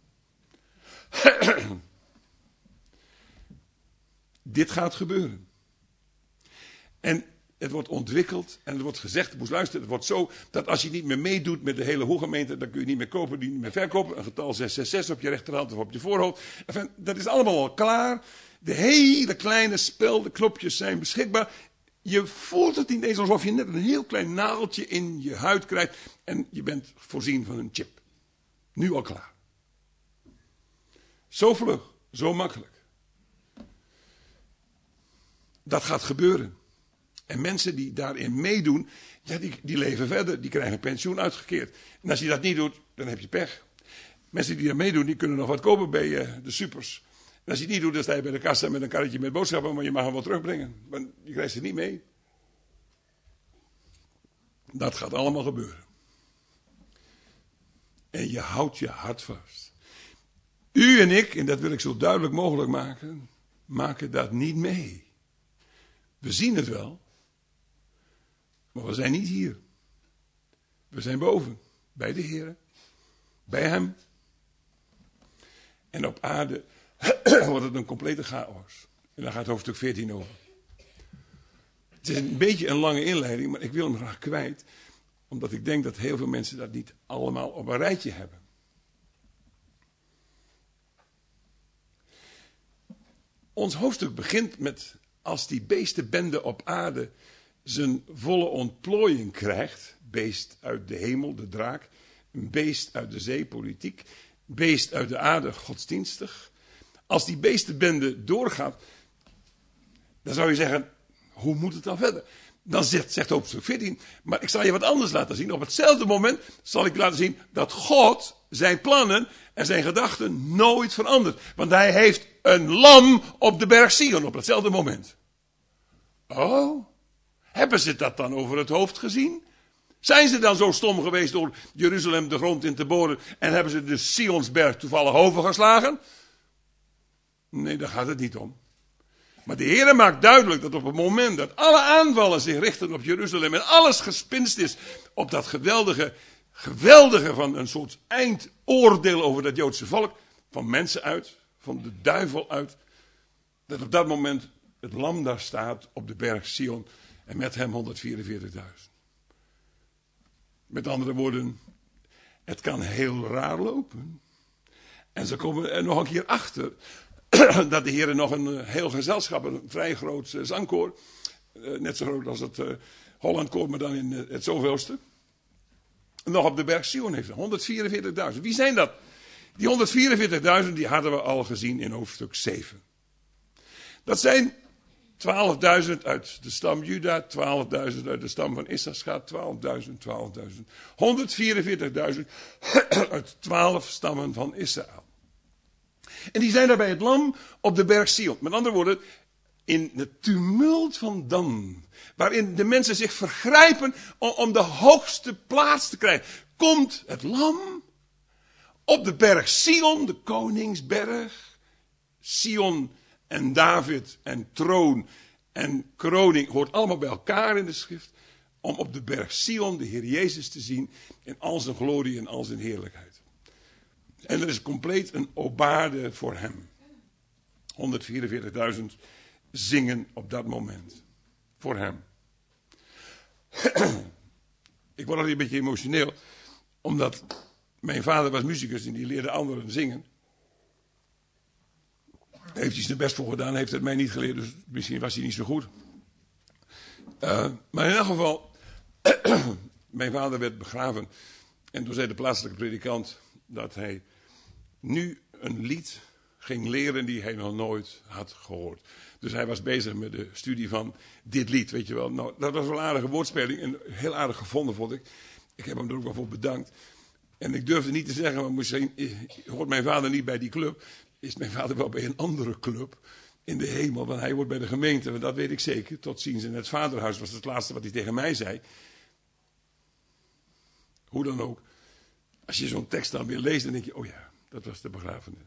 [SPEAKER 1] Dit gaat gebeuren. En het wordt ontwikkeld en het wordt gezegd, moest luisteren, het wordt zo dat als je niet meer meedoet met de hele hooggemeente, dan kun je niet meer kopen, niet meer verkopen. Een getal zes zes zes op je rechterhand of op je voorhoofd. Enfin, dat is allemaal al klaar. De hele kleine spel, de knopjes zijn beschikbaar. Je voelt het niet eens alsof je net een heel klein naaldje in je huid krijgt en je bent voorzien van een chip. Nu al klaar. Zo vlug, zo makkelijk. Dat gaat gebeuren. En mensen die daarin meedoen, ja, die, die leven verder, die krijgen pensioen uitgekeerd. En als je dat niet doet, dan heb je pech. Mensen die daar meedoen, die kunnen nog wat kopen bij uh, de supers. En als je het niet doet, dan sta je bij de kassa met een karretje met boodschappen, maar je mag hem wel terugbrengen. Want je krijgt ze niet mee. Dat gaat allemaal gebeuren. En je houdt je hart vast. U en ik, en dat wil ik zo duidelijk mogelijk maken, maken dat niet mee. We zien het wel, maar we zijn niet hier. We zijn boven, bij de Heer, bij Hem. En op aarde wordt het een complete chaos. En daar gaat hoofdstuk veertien over. Het is een beetje een lange inleiding, maar ik wil hem graag kwijt. Omdat ik denk dat heel veel mensen dat niet allemaal op een rijtje hebben. Ons hoofdstuk begint met, als die beestenbende op aarde zijn volle ontplooiing krijgt. Beest uit de hemel, de draak. Een beest uit de zee, politiek. Beest uit de aarde, godsdienstig. Als die beestenbende doorgaat, dan zou je zeggen, hoe moet het dan verder? Dan zegt, zegt hoofdstuk veertien, maar ik zal je wat anders laten zien. Op hetzelfde moment zal ik laten zien dat God zijn plannen en zijn gedachten nooit verandert. Want hij heeft een lam op de berg Sion op hetzelfde moment. Oh, hebben ze dat dan over het hoofd gezien? Zijn ze dan zo stom geweest door Jeruzalem de grond in te boren en hebben ze de Sionsberg toevallig overgeslagen? Nee, daar gaat het niet om. Maar de Heer maakt duidelijk dat op het moment dat alle aanvallen zich richten op Jeruzalem en alles gespinst is op dat geweldige, geweldige van een soort eindoordeel over dat Joodse volk, van mensen uit, van de duivel uit, dat op dat moment het lam daar staat op de berg Sion en met hem honderdvierenveertigduizend. Met andere woorden, het kan heel raar lopen. En ze komen er nog een keer achter dat de Heer nog een heel gezelschap, een vrij groot zangkoor, net zo groot als het uh, Hollandkoor, maar dan in uh, het zoveelste, nog op de berg Sion heeft. honderdvierenveertigduizend. Wie zijn dat? Die honderdvierenveertigduizend die hadden we al gezien in hoofdstuk zeven. Dat zijn twaalfduizend uit de stam Juda, twaalfduizend uit de stam van Issachar, twaalfduizend, twaalfduizend. honderdvierenveertigduizend uit twaalf stammen van Israël. En die zijn daar bij het lam op de berg Sion. Met andere woorden, in het tumult van Dan, waarin de mensen zich vergrijpen om, om de hoogste plaats te krijgen, komt het lam op de berg Sion, de koningsberg. Sion en David en troon en kroning hoort allemaal bij elkaar in de schrift, om op de berg Sion de Heer Jezus te zien in al zijn glorie en al zijn heerlijkheid. En er is compleet een obade voor hem. honderdvierenveertigduizend zingen op dat moment. Voor hem. Ik word al een beetje emotioneel. Omdat mijn vader was muzikus en die leerde anderen zingen. Daar heeft hij zijn best voor gedaan. Heeft het mij niet geleerd. Dus misschien was hij niet zo goed. Uh, maar in elk geval. Mijn vader werd begraven. En toen zei de plaatselijke predikant dat hij nu een lied ging leren die hij nog nooit had gehoord. Dus hij was bezig met de studie van dit lied, weet je wel. Nou, dat was wel een aardige woordspeling en heel aardig gevonden, vond ik. Ik heb hem er ook wel voor bedankt. En ik durfde niet te zeggen, maar misschien hoort mijn vader niet bij die club. Is mijn vader wel bij een andere club in de hemel, want hij hoort bij de gemeente. Want dat weet ik zeker. Tot ziens in het vaderhuis was het laatste wat hij tegen mij zei. Hoe dan ook. Als je zo'n tekst dan weer leest, dan denk je, oh ja, dat was de begrafenis.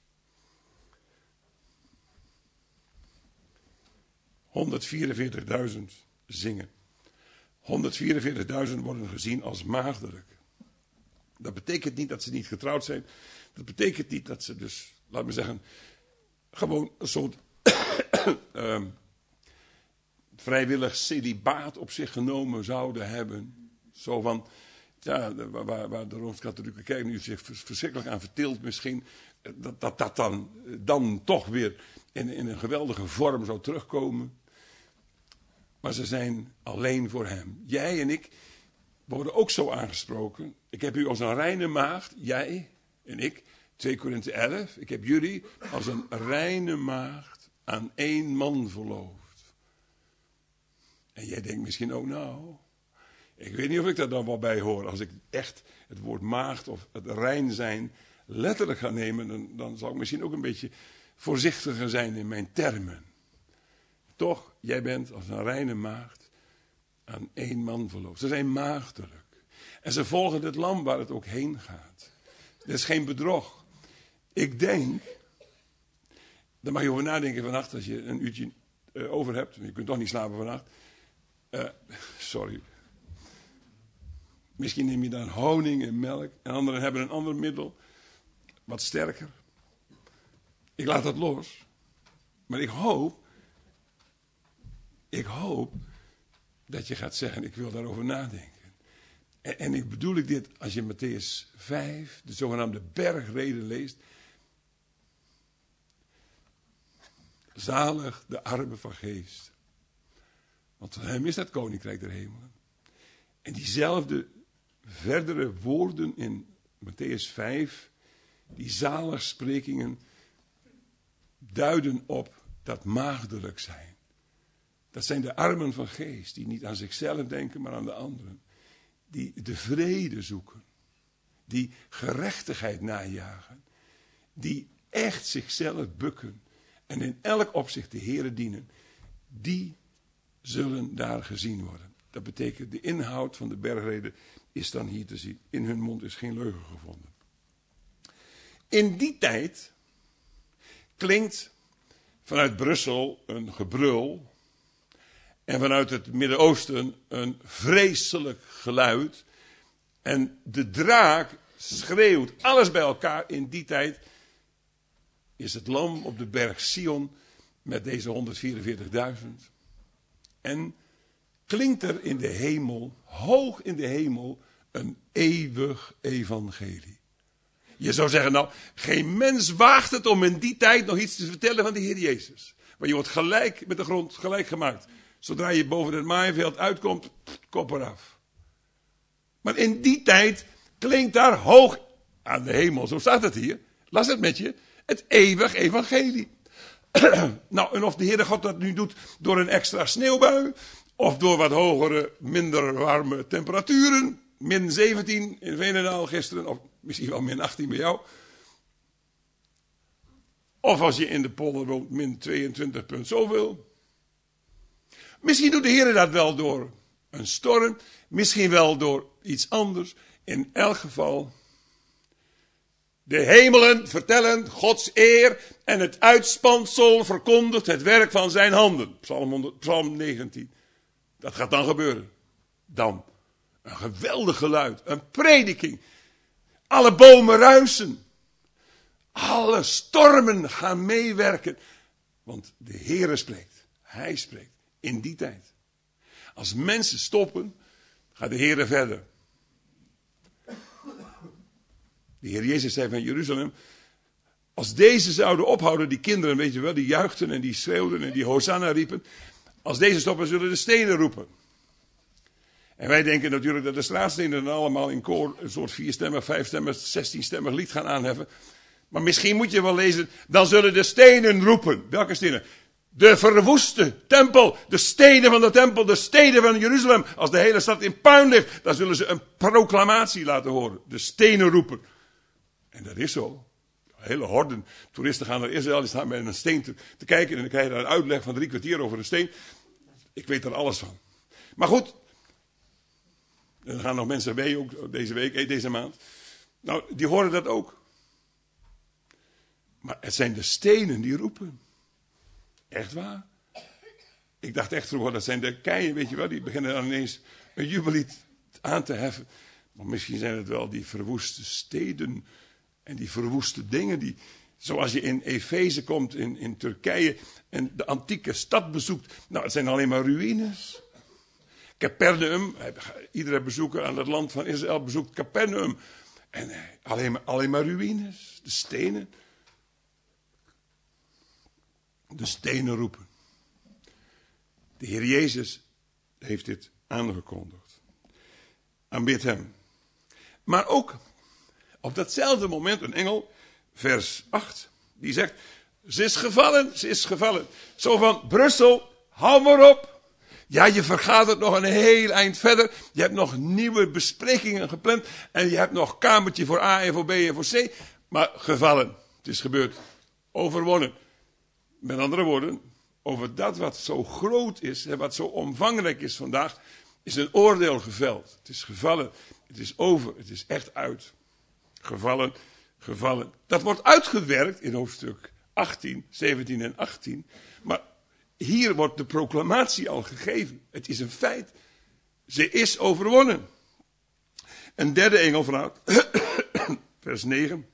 [SPEAKER 1] honderdvierenveertigduizend zingen. honderdvierenveertigduizend worden gezien als maagdelijk. Dat betekent niet dat ze niet getrouwd zijn. Dat betekent niet dat ze dus, laat me zeggen, gewoon een soort um, vrijwillig celibaat op zich genomen zouden hebben. Zo van, ja, waar, waar de Rooms-Katholieke Kerk nu zich verschrikkelijk aan verteelt misschien, dat dat, dat dan, dan toch weer in, in een geweldige vorm zou terugkomen. Maar ze zijn alleen voor hem. Jij en ik worden ook zo aangesproken. Ik heb u als een reine maagd, jij en ik, twee Korinthe elf. Ik heb jullie als een reine maagd aan één man verloofd. En jij denkt misschien ook, nou, ik weet niet of ik daar dan wel bij hoor. Als ik echt het woord maagd of het rein zijn letterlijk ga nemen, dan, dan zal ik misschien ook een beetje voorzichtiger zijn in mijn termen. Toch, jij bent als een reine maagd aan één man verloofd. Ze zijn maagdelijk. En ze volgen het lam waar het ook heen gaat. Dat is geen bedrog. Ik denk, daar mag je over nadenken vannacht als je een uurtje uh, over hebt. Je kunt toch niet slapen vannacht. Uh, sorry. Misschien neem je dan honing en melk. En anderen hebben een ander middel. Wat sterker. Ik laat dat los. Maar ik hoop. Ik hoop dat je gaat zeggen, ik wil daarover nadenken. En, en ik bedoel ik dit, als je Mattheüs vijf, de zogenaamde bergrede leest. Zalig de armen van geest. Want van hem is het koninkrijk der hemelen. En diezelfde verdere woorden in Mattheüs vijf, die zaligsprekingen, duiden op dat maagdelijk zijn. Dat zijn de armen van geest, die niet aan zichzelf denken, maar aan de anderen. Die de vrede zoeken. Die gerechtigheid najagen. Die echt zichzelf bukken. En in elk opzicht de Heere dienen. Die zullen daar gezien worden. Dat betekent, de inhoud van de bergrede is dan hier te zien. In hun mond is geen leugen gevonden. In die tijd klinkt vanuit Brussel een gebrul. En vanuit het Midden-Oosten een vreselijk geluid. En de draak schreeuwt alles bij elkaar. In die tijd is het lam op de berg Sion met deze honderdvierenveertigduizend. En klinkt er in de hemel, hoog in de hemel, een eeuwig evangelie. Je zou zeggen, nou, geen mens waagt het om in die tijd nog iets te vertellen van de Heer Jezus. Maar je wordt gelijk met de grond, gelijk gemaakt. Zodra je boven het maaiveld uitkomt, kop eraf. Maar in die tijd klinkt daar hoog aan de hemel, zo staat het hier. Las het met je, het eeuwig evangelie. Nou, en of de Heere God dat nu doet door een extra sneeuwbui, of door wat hogere, minder warme temperaturen, min zeventien in Veenendaal gisteren, of misschien wel min achttien bij jou. Of als je in de polder woont, min tweeëntwintig punt zoveel. Misschien doet de Heer dat wel door een storm, misschien wel door iets anders. In elk geval, de hemelen vertellen Gods eer en het uitspansel verkondigt het werk van zijn handen. Psalm, honderd, Psalm negentien. Dat gaat dan gebeuren. Dan. Een geweldig geluid. Een prediking. Alle bomen ruisen. Alle stormen gaan meewerken. Want de Heere spreekt. Hij spreekt. In die tijd. Als mensen stoppen, gaat de Heere verder. De Heer Jezus zei van Jeruzalem, als deze zouden ophouden, die kinderen, weet je wel, die juichten en die schreeuwden en die Hosanna riepen. Als deze stoppen, zullen de stenen roepen. En wij denken natuurlijk dat de straatstenen dan allemaal in koor een soort vierstemmig, vijfstemmig, zestienstemmig lied gaan aanheffen. Maar misschien moet je wel lezen, dan zullen de stenen roepen. Welke stenen? De verwoeste tempel, de stenen van de tempel, de steden van Jeruzalem. Als de hele stad in puin ligt, dan zullen ze een proclamatie laten horen. De stenen roepen. En dat is zo. Hele horden toeristen gaan naar Israël, die staan met een steen te, te kijken. En dan krijg je daar een uitleg van drie kwartier over een steen. Ik weet er alles van. Maar goed, er gaan nog mensen mee, ook deze week, deze maand. Nou, die horen dat ook. Maar het zijn de stenen die roepen. Echt waar. Ik dacht echt vroeger, dat zijn de keien, weet je wel. Die beginnen dan ineens een jubellied aan te heffen. Maar misschien zijn het wel die verwoeste steden en die verwoeste dingen. Die, zoals je in Efeze komt, in, in Turkije, en de antieke stad bezoekt. Nou, het zijn alleen maar ruïnes. Capernaum, iedere bezoeker aan het land van Israël bezoekt Capernaum. En alleen maar, alleen maar ruïnes, de stenen. De stenen roepen. De Heer Jezus heeft dit aangekondigd. Aanbid hem. Maar ook op datzelfde moment een engel, vers acht, die zegt, ze is gevallen, ze is gevallen. Zo van, Brussel, hou maar op. Ja, je vergaat het nog een heel eind verder. Je hebt nog nieuwe besprekingen gepland. En je hebt nog kamertje voor A en voor B en voor C. Maar gevallen. Het is gebeurd. Overwonnen. Met andere woorden, over dat wat zo groot is en wat zo omvangrijk is vandaag, is een oordeel geveld. Het is gevallen. Het is over. Het is echt uit. Gevallen. Gevallen. Dat wordt uitgewerkt in hoofdstuk achttien, zeventien en achttien. Maar hier wordt de proclamatie al gegeven. Het is een feit. Ze is overwonnen. Een derde engel vanuit, vers negen.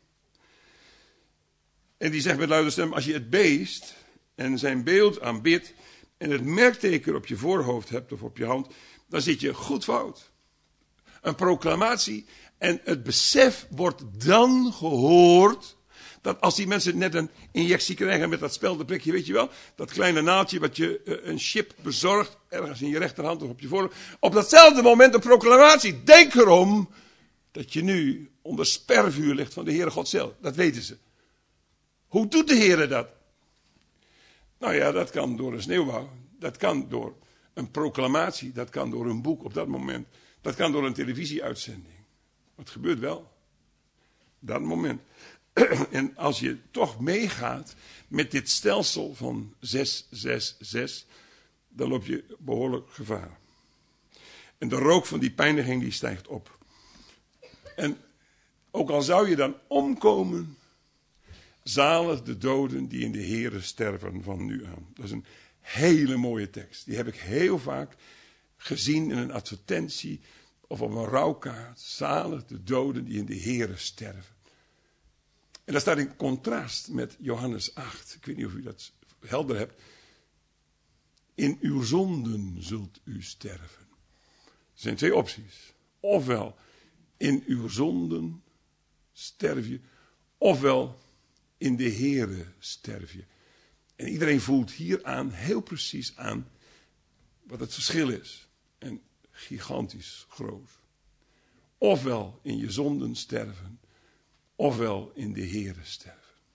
[SPEAKER 1] En die zegt met luide stem, als je het beest en zijn beeld aanbidt en het merkteken op je voorhoofd hebt of op je hand, dan zit je goed fout. Een proclamatie en het besef wordt dan gehoord dat als die mensen net een injectie krijgen met dat speldenprikje, weet je wel, dat kleine naaldje wat je uh, een chip bezorgt, ergens in je rechterhand of op je voorhoofd, op datzelfde moment een proclamatie. Denk erom dat je nu onder spervuur ligt van de Heere God zelf. Dat weten ze. Hoe doet de Heere dat? Nou ja, dat kan door een sneeuwbouw. Dat kan door een proclamatie. Dat kan door een boek op dat moment. Dat kan door een televisieuitzending. Het gebeurt wel. Dat moment. En als je toch meegaat met dit stelsel van zes zes zes, dan loop je behoorlijk gevaar. En de rook van die pijniging die stijgt op. En ook al zou je dan omkomen, zalig de doden die in de Heere sterven van nu aan. Dat is een hele mooie tekst. Die heb ik heel vaak gezien in een advertentie of op een rouwkaart. Zalig de doden die in de Heere sterven. En dat staat in contrast met Johannes acht. Ik weet niet of u dat helder hebt. In uw zonden zult u sterven. Er zijn twee opties. Ofwel in uw zonden sterf je, ofwel in de Heere sterf je. En iedereen voelt hieraan heel precies aan wat het verschil is. En gigantisch groot. Ofwel in je zonden sterven, ofwel in de Heere sterven.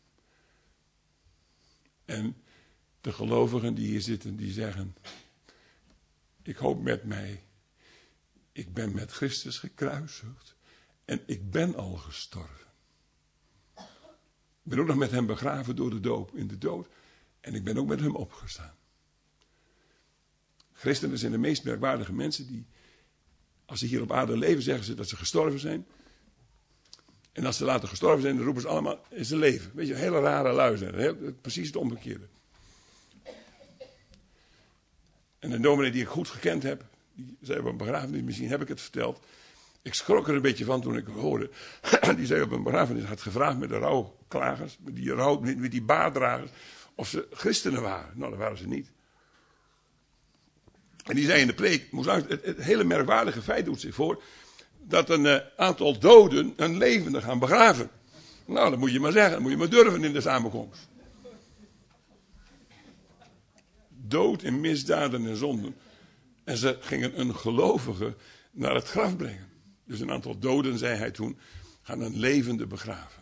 [SPEAKER 1] En de gelovigen die hier zitten, die zeggen, ik hoop met mij, ik ben met Christus gekruisigd en ik ben al gestorven. Ik ben ook nog met hem begraven door de doop, in de dood. En ik ben ook met hem opgestaan. Christenen zijn de meest merkwaardige mensen die, als ze hier op aarde leven, zeggen ze dat ze gestorven zijn. En als ze later gestorven zijn, dan roepen ze allemaal, is ze leven. Weet je, hele rare lui zijn. Heel, precies het omgekeerde. En een dominee die ik goed gekend heb, die zei op een begrafenis, misschien heb ik het verteld. Ik schrok er een beetje van toen ik het hoorde. Die zei op een begrafenis, had gevraagd met de rouwklagers, met die, rouw, met die baarddragers, of ze christenen waren. Nou, dat waren ze niet. En die zei in de preek, het, het hele merkwaardige feit doet zich voor, dat een uh, aantal doden een levende gaan begraven. Nou, dat moet je maar zeggen, dat moet je maar durven in de samenkomst. Dood in misdaden en zonden. En ze gingen een gelovige naar het graf brengen. Dus een aantal doden, zei hij toen, gaan een levende begraven.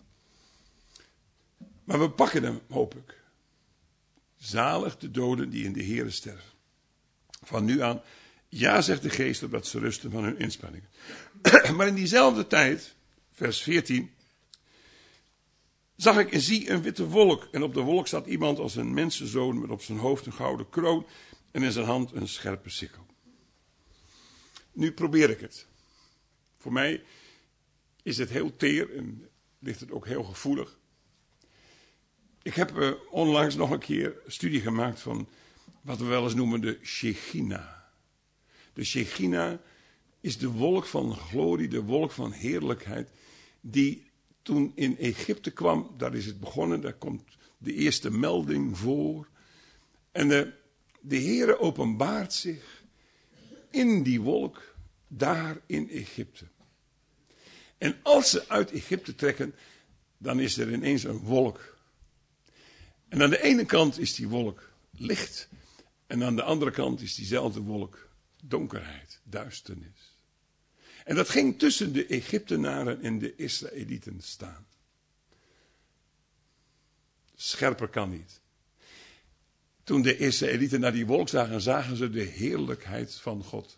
[SPEAKER 1] Maar we pakken hem, hoop ik. Zalig de doden die in de Heere sterven. Van nu aan, ja, zegt de geest, opdat ze rusten van hun inspanningen. Maar in diezelfde tijd, vers veertien, zag ik en zie een witte wolk. En op de wolk zat iemand als een mensenzoon met op zijn hoofd een gouden kroon en in zijn hand een scherpe sikkel. Nu probeer ik het. Voor mij is het heel teer en ligt het ook heel gevoelig. Ik heb uh, onlangs nog een keer studie gemaakt van wat we wel eens noemen de Shechina. De Shechina is de wolk van glorie, de wolk van heerlijkheid, die toen in Egypte kwam, daar is het begonnen, daar komt de eerste melding voor. En de, de Heere openbaart zich in die wolk, daar in Egypte. En als ze uit Egypte trekken, dan is er ineens een wolk. En aan de ene kant is die wolk licht, en aan de andere kant is diezelfde wolk donkerheid, duisternis. En dat ging tussen de Egyptenaren en de Israëlieten staan. Scherper kan niet. Toen de Israëlieten naar die wolk zagen, zagen ze de heerlijkheid van God.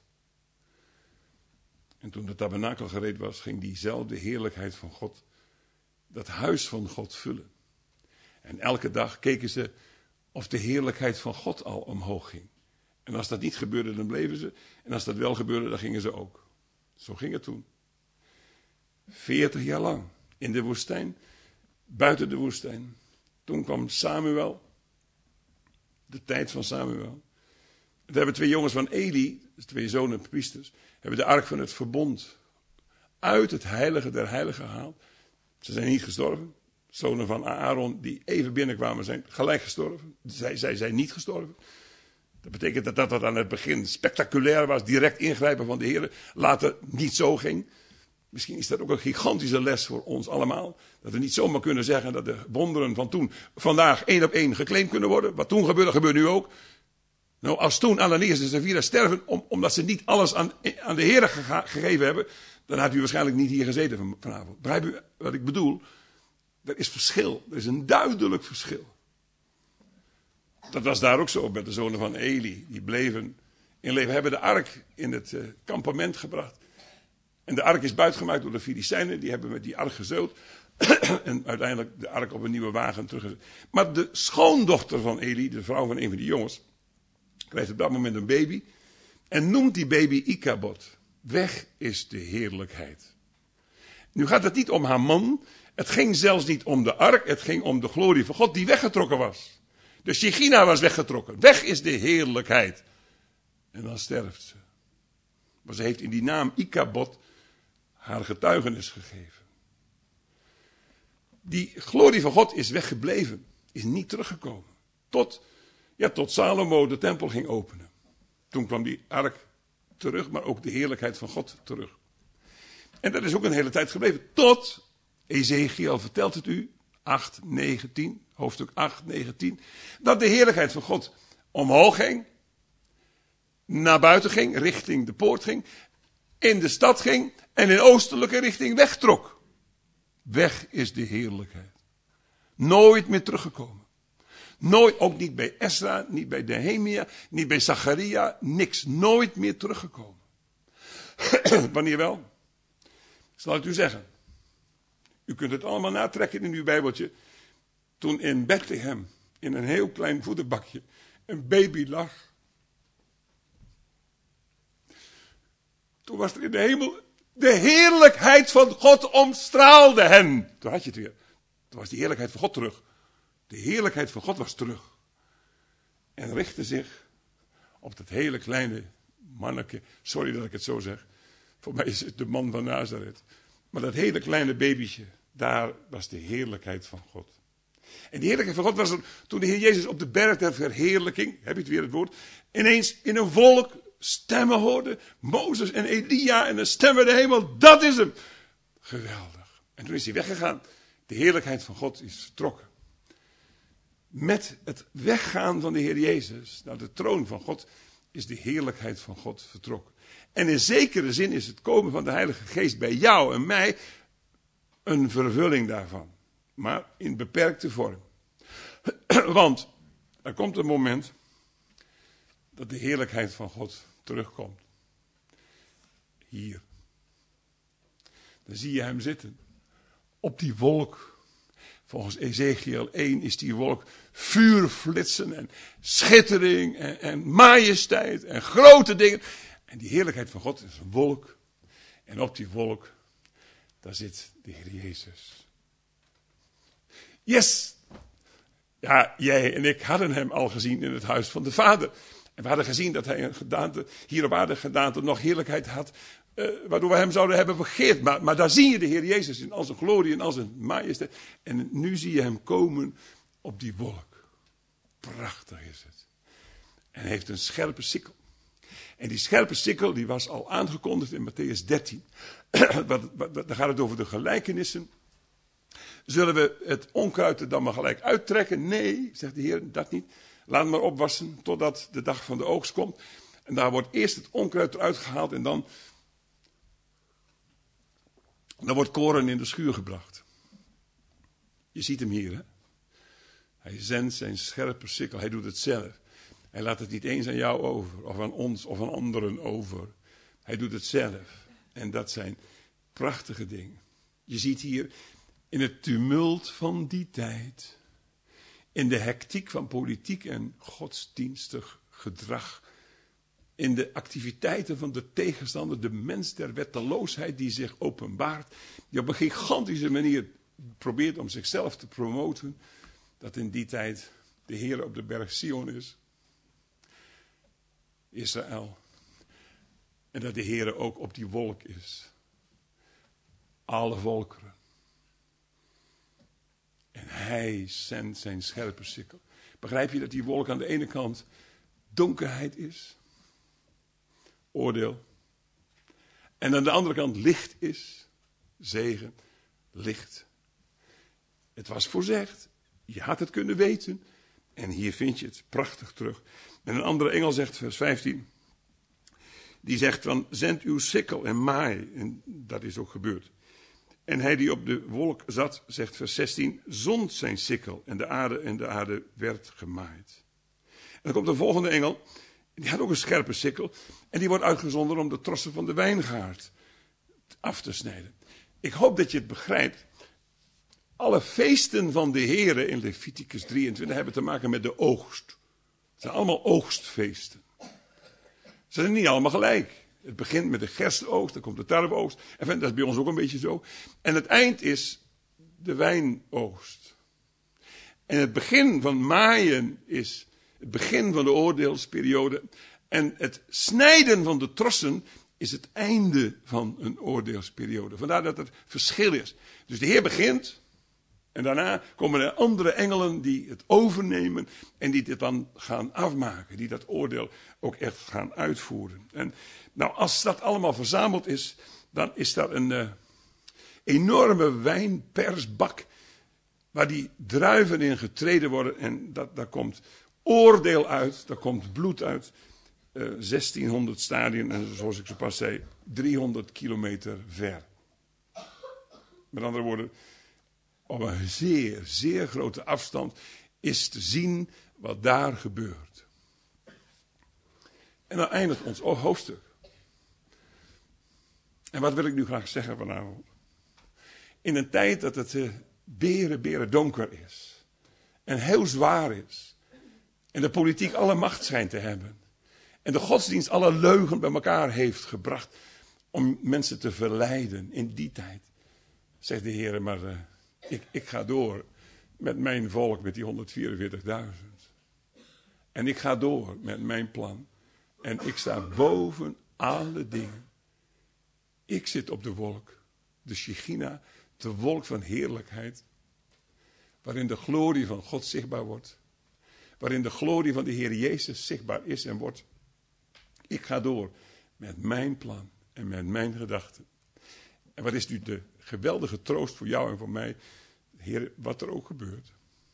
[SPEAKER 1] En toen de tabernakel gereed was, ging diezelfde heerlijkheid van God dat huis van God vullen. En elke dag keken ze of de heerlijkheid van God al omhoog ging. En als dat niet gebeurde, dan bleven ze. En als dat wel gebeurde, dan gingen ze ook. Zo ging het toen. Veertig jaar lang in de woestijn, buiten de woestijn. Toen kwam Samuel, de tijd van Samuel. We hebben twee jongens van Eli, twee zonen priesters, hebben de ark van het verbond uit het heilige der heiligen gehaald. Ze zijn niet gestorven. Zonen van Aaron die even binnenkwamen zijn gelijk gestorven. Zij, zij zijn niet gestorven. Dat betekent dat dat wat aan het begin spectaculair was, direct ingrijpen van de Heer, later niet zo ging. Misschien is dat ook een gigantische les voor ons allemaal. Dat we niet zomaar kunnen zeggen dat de wonderen van toen vandaag één op één geclaimd kunnen worden. Wat toen gebeurde, gebeurt nu ook. Nou, als toen Ananias en Safira sterven, om, omdat ze niet alles aan, aan de Heer gega, gegeven hebben, dan had u waarschijnlijk niet hier gezeten van, vanavond. Begrijp u wat ik bedoel? Er is verschil. Er is een duidelijk verschil. Dat was daar ook zo met de zonen van Eli. Die bleven in leven. Hebben de ark in het uh, kampement gebracht. En de ark is buitgemaakt door de Filistijnen. Die hebben met die ark gezeuld. En uiteindelijk de ark op een nieuwe wagen teruggezet. Maar de schoondochter van Eli, de vrouw van een van die jongens, krijgt op dat moment een baby. En noemt die baby Ikabod. Weg is de heerlijkheid. Nu gaat het niet om haar man. Het ging zelfs niet om de ark. Het ging om de glorie van God die weggetrokken was. De Shechina was weggetrokken. Weg is de heerlijkheid. En dan sterft ze. Maar ze heeft in die naam Ikabod haar getuigenis gegeven. Die glorie van God is weggebleven. Is niet teruggekomen. Tot, ja, tot Salomo de tempel ging openen. Toen kwam die ark terug, maar ook de heerlijkheid van God terug. En dat is ook een hele tijd gebleven. Tot Ezekiel vertelt het u, acht, negen, tien, hoofdstuk acht, negen, tien. Dat de heerlijkheid van God omhoog ging. Naar buiten ging, richting de poort ging. In de stad ging en in oostelijke richting wegtrok. Weg is de heerlijkheid. Nooit meer teruggekomen. Nooit, ook niet bij Esra, niet bij Nehemia, niet bij Zacharia, niks. Nooit meer teruggekomen. Wanneer wel? Zal ik u zeggen. U kunt het allemaal natrekken in uw Bijbeltje. Toen in Bethlehem, in een heel klein voederbakje, een baby lag. Toen was er in de hemel, de heerlijkheid van God omstraalde hen. Toen had je het weer. Toen was die heerlijkheid van God terug. De heerlijkheid van God was terug. En richtte zich op dat hele kleine manneke. Sorry dat ik het zo zeg. Voor mij is het de man van Nazareth. Maar dat hele kleine babytje, daar was de heerlijkheid van God. En die heerlijkheid van God was er toen de Heer Jezus op de berg der verheerlijking, heb je het weer het woord, ineens in een volk stemmen hoorde. Mozes en Elia en de stemmen de hemel, dat is hem. Geweldig. En toen is hij weggegaan. De heerlijkheid van God is vertrokken. Met het weggaan van de Heer Jezus naar de troon van God is de heerlijkheid van God vertrokken. En in zekere zin is het komen van de Heilige Geest bij jou en mij een vervulling daarvan. Maar in beperkte vorm. Want er komt een moment dat de heerlijkheid van God terugkomt. Hier. Dan zie je hem zitten. Op die wolk. Volgens Ezekiel één is die wolk vuurflitsen en schittering en, en majesteit en grote dingen. En die heerlijkheid van God is een wolk. En op die wolk, daar zit de Heer Jezus. Yes! Ja, jij en ik hadden hem al gezien in het huis van de Vader. En we hadden gezien dat hij een gedaante, hier op aarde gedaante nog heerlijkheid had. Uh, waardoor we hem zouden hebben begeerd. Maar, maar daar zie je de Heer Jezus in al zijn glorie en al zijn majesteit. En nu zie je hem komen op die wolk. Prachtig is het. En hij heeft een scherpe sikkel. En die scherpe sikkel die was al aangekondigd in Mattheüs dertien. wat, wat, daar gaat het over de gelijkenissen. Zullen we het onkruid er dan maar gelijk uittrekken? Nee, zegt de Heer, dat niet. Laat het maar opwassen totdat de dag van de oogst komt. En daar wordt eerst het onkruid eruit gehaald en dan... Dan wordt koren in de schuur gebracht. Je ziet hem hier, hè? Hij zendt zijn scherpe sikkel, hij doet het zelf. Hij laat het niet eens aan jou over, of aan ons, of aan anderen over. Hij doet het zelf. En dat zijn prachtige dingen. Je ziet hier, in het tumult van die tijd, in de hectiek van politiek en godsdienstig gedrag, in de activiteiten van de tegenstander, de mens der wetteloosheid die zich openbaart, die op een gigantische manier probeert om zichzelf te promoten, dat in die tijd de Heer op de berg Sion is, Israël, en dat de Heer ook op die wolk is. Alle volkeren. En hij zendt zijn scherpe sikkel. Begrijp je dat die wolk aan de ene kant donkerheid is? Oordeel. En aan de andere kant licht is. Zegen. Licht. Het was voorzegd. Je had het kunnen weten. En hier vind je het prachtig terug. En een andere engel zegt, vers vijftien. Die zegt van, zend uw sikkel en maai. En dat is ook gebeurd. En hij die op de wolk zat, zegt vers zestien, zond zijn sikkel en de aarde en de aarde werd gemaaid. En dan komt de volgende engel, die had ook een scherpe sikkel en die wordt uitgezonden om de trossen van de wijngaard af te snijden. Ik hoop dat je het begrijpt. Alle feesten van de Here in Leviticus drieëntwintig hebben te maken met de oogst. Het zijn allemaal oogstfeesten. Ze zijn niet allemaal gelijk. Het begint met de gerstoogst, dan komt de tarweoogst. En dat is bij ons ook een beetje zo. En het eind is de wijnoogst. En het begin van maaien is het begin van de oordeelsperiode. En het snijden van de trossen is het einde van een oordeelsperiode. Vandaar dat er verschil is. Dus de Heer begint En daarna komen er andere engelen die het overnemen en die dit dan gaan afmaken. Die dat oordeel ook echt gaan uitvoeren. En nou, als dat allemaal verzameld is, dan is dat een uh, enorme wijnpersbak waar die druiven in getreden worden. En dat, daar komt oordeel uit, daar komt bloed uit. Uh, zestienhonderd stadien en zoals ik zo pas zei, driehonderd kilometer ver. Met andere woorden, op een zeer, zeer grote afstand is te zien wat daar gebeurt. En dan eindigt ons hoofdstuk. En wat wil ik nu graag zeggen vanavond? In een tijd dat het uh, beren, beren donker is. En heel zwaar is. En de politiek alle macht schijnt te hebben. En de godsdienst alle leugen bij elkaar heeft gebracht. Om mensen te verleiden in die tijd. Zegt de Heer, maar uh, ik, ik ga door met mijn volk, met die honderdvierenveertigduizend. En ik ga door met mijn plan. En ik sta boven alle dingen. Ik zit op de wolk, de Shechina, de wolk van heerlijkheid. Waarin de glorie van God zichtbaar wordt. Waarin de glorie van de Heer Jezus zichtbaar is en wordt. Ik ga door met mijn plan en met mijn gedachten. En wat is nu de geweldige troost voor jou en voor mij, Heer, wat er ook gebeurt.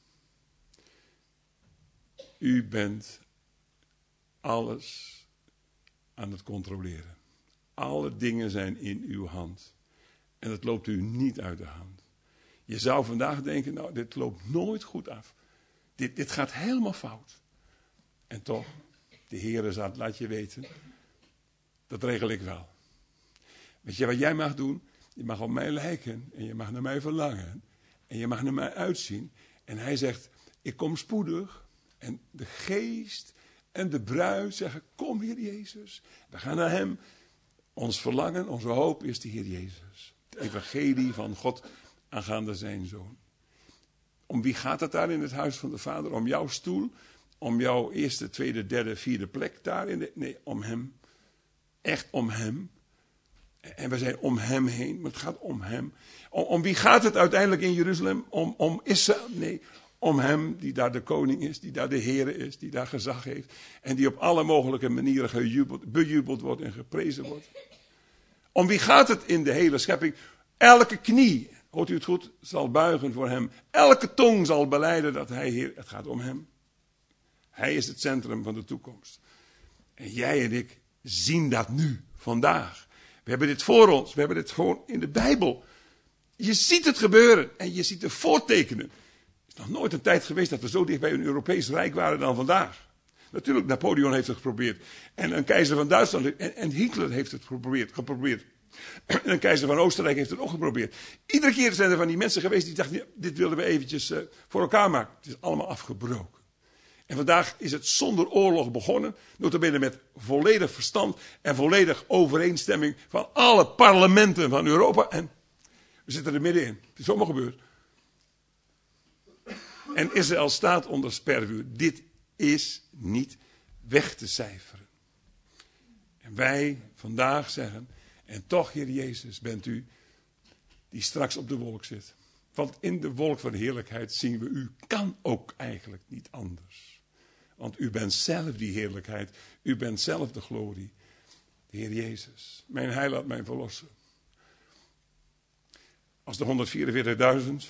[SPEAKER 1] U bent alles aan het controleren. Alle dingen zijn in uw hand. En het loopt u niet uit de hand. Je zou vandaag denken, nou, dit loopt nooit goed af. Dit, dit gaat helemaal fout. En toch, de Heere zegt, laat je weten, dat regel ik wel. Weet je wat jij mag doen? Je mag op mij lijken en je mag naar mij verlangen. En je mag naar mij uitzien. En hij zegt, ik kom spoedig. En de geest en de bruid zeggen, kom Heer Jezus. We gaan naar hem. Ons verlangen, onze hoop is de Heer Jezus. Het evangelie van God aangaande zijn Zoon. Om wie gaat het daar in het huis van de Vader? Om jouw stoel? Om jouw eerste, tweede, derde, vierde plek daar? In de... Nee, om hem. Echt om hem. En we zijn om hem heen, maar het gaat om hem. Om, om wie gaat het uiteindelijk in Jeruzalem? Om, om Israël? Nee, om hem die daar de koning is, die daar de Heere is, die daar gezag heeft. En die op alle mogelijke manieren gejubeld, bejubeld wordt en geprezen wordt. Om wie gaat het in de hele schepping? Elke knie, hoort u het goed, zal buigen voor hem. Elke tong zal belijden dat hij Heer, het gaat om hem. Hij is het centrum van de toekomst. En jij en ik zien dat nu, vandaag. We hebben dit voor ons, we hebben dit gewoon in de Bijbel. Je ziet het gebeuren en je ziet de voortekenen. Er is nog nooit een tijd geweest dat we zo dicht bij een Europees Rijk waren dan vandaag. Natuurlijk, Napoleon heeft het geprobeerd. En een keizer van Duitsland, en, en Hitler heeft het geprobeerd, geprobeerd. En een keizer van Oostenrijk heeft het ook geprobeerd. Iedere keer zijn er van die mensen geweest die dachten, dit wilden we eventjes uh, voor elkaar maken. Het is allemaal afgebroken. En vandaag is het zonder oorlog begonnen, notabene met volledig verstand en volledig overeenstemming van alle parlementen van Europa. En we zitten er middenin. Het is zomaar gebeurd. En Israël staat onder spervuur. Dit is niet weg te cijferen. En wij vandaag zeggen, en toch, Heer Jezus, bent u die straks op de wolk zit. Want in de wolk van heerlijkheid zien we u. Kan ook eigenlijk niet anders. Want u bent zelf die heerlijkheid. U bent zelf de glorie. De Heer Jezus. Mijn heiland, mijn verlosser. Als de honderdvierenveertigduizend.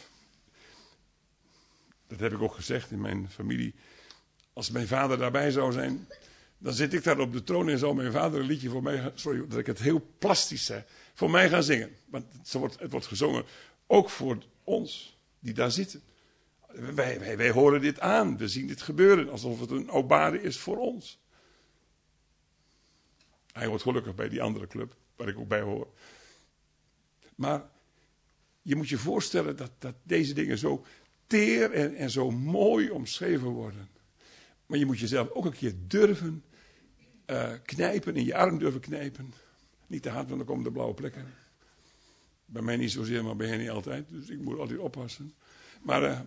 [SPEAKER 1] Dat heb ik ook gezegd in mijn familie. Als mijn vader daarbij zou zijn. Dan zit ik daar op de troon en zou mijn vader een liedje voor mij gaan. Sorry dat ik het heel plastisch zeg. Voor mij gaan zingen. Want het wordt, het wordt gezongen. Ook voor ons die daar zitten. Wij, wij, wij horen dit aan. We zien dit gebeuren. Alsof het een obade is voor ons. Hij wordt gelukkig bij die andere club. Waar ik ook bij hoor. Maar je moet je voorstellen dat, dat deze dingen zo teer en, en zo mooi omschreven worden. Maar je moet jezelf ook een keer durven uh, knijpen. In je arm durven knijpen. Niet te hard, want dan komen de blauwe plekken. Bij mij niet zozeer, maar bij hen niet altijd. Dus ik moet altijd oppassen. Maar, uh,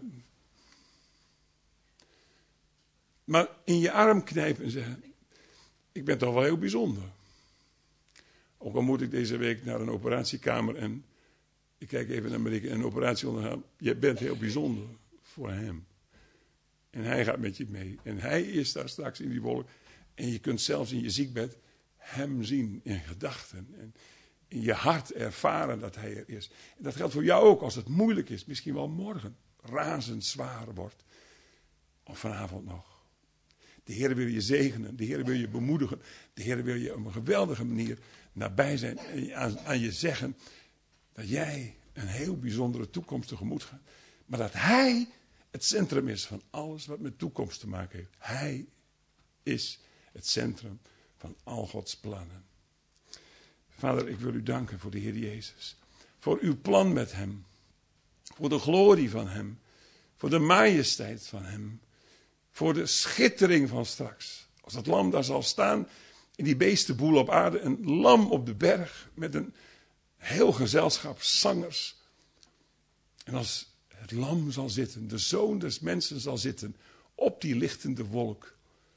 [SPEAKER 1] maar in je arm knijpen en zeggen, ik ben toch wel heel bijzonder. Ook al moet ik deze week naar een operatiekamer en ik kijk even naar Marieke, een operatie ondergaan. Je bent heel bijzonder voor hem. En hij gaat met je mee. En hij is daar straks in die wolk. En je kunt zelfs in je ziekbed hem zien in gedachten. En in je hart ervaren dat hij er is. En dat geldt voor jou ook als het moeilijk is. Misschien wel morgen razendzwaar wordt. Of vanavond nog. De Heer wil je zegenen. De Heer wil je bemoedigen. De Heer wil je op een geweldige manier nabij zijn. En aan, aan je zeggen dat jij een heel bijzondere toekomst tegemoet gaat. Maar dat hij het centrum is van alles wat met toekomst te maken heeft. Hij is het centrum van al Gods plannen. Vader, ik wil u danken voor de Heer Jezus. Voor uw plan met hem. Voor de glorie van hem. Voor de majesteit van hem. Voor de schittering van straks. Als dat lam daar zal staan in die beestenboel op aarde. Een lam op de berg met een heel gezelschap zangers. En als het lam zal zitten, de zoon des mensen zal zitten op die lichtende wolk.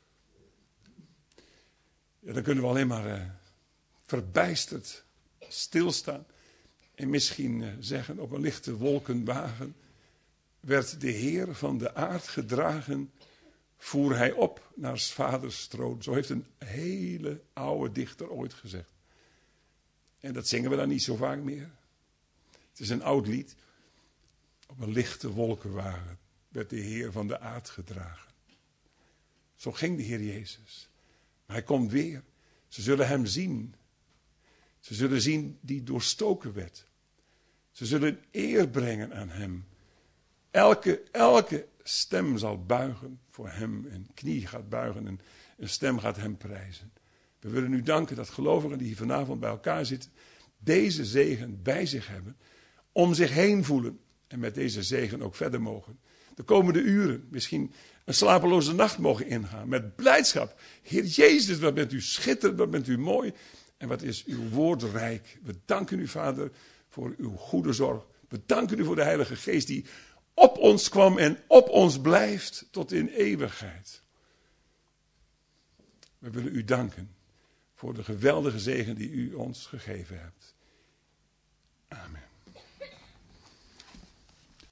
[SPEAKER 1] Ja, dan kunnen we alleen maar uh, verbijsterd stilstaan. En misschien uh, zeggen, op een lichte wolkenwagen werd de Heer van de aard gedragen, voer hij op naar 's vaders troon. Zo heeft een hele oude dichter ooit gezegd. En dat zingen we dan niet zo vaak meer. Het is een oud lied. Op een lichte wolkenwagen werd de Heer van de aard gedragen. Zo ging de Heer Jezus. Maar hij komt weer. Ze zullen hem zien. Ze zullen zien die doorstoken werd. Ze zullen eer brengen aan hem. Elke, elke stem zal buigen voor hem. Een knie gaat buigen en een stem gaat hem prijzen. We willen u danken dat gelovigen die hier vanavond bij elkaar zitten, deze zegen bij zich hebben, om zich heen voelen en met deze zegen ook verder mogen. De komende uren misschien een slapeloze nacht mogen ingaan met blijdschap. Heer Jezus, wat bent u schitterend, wat bent u mooi en wat is uw woord rijk. We danken u, Vader, voor uw goede zorg. We danken u voor de Heilige Geest die op ons kwam en op ons blijft tot in eeuwigheid. We willen u danken voor de geweldige zegen die u ons gegeven hebt. Amen.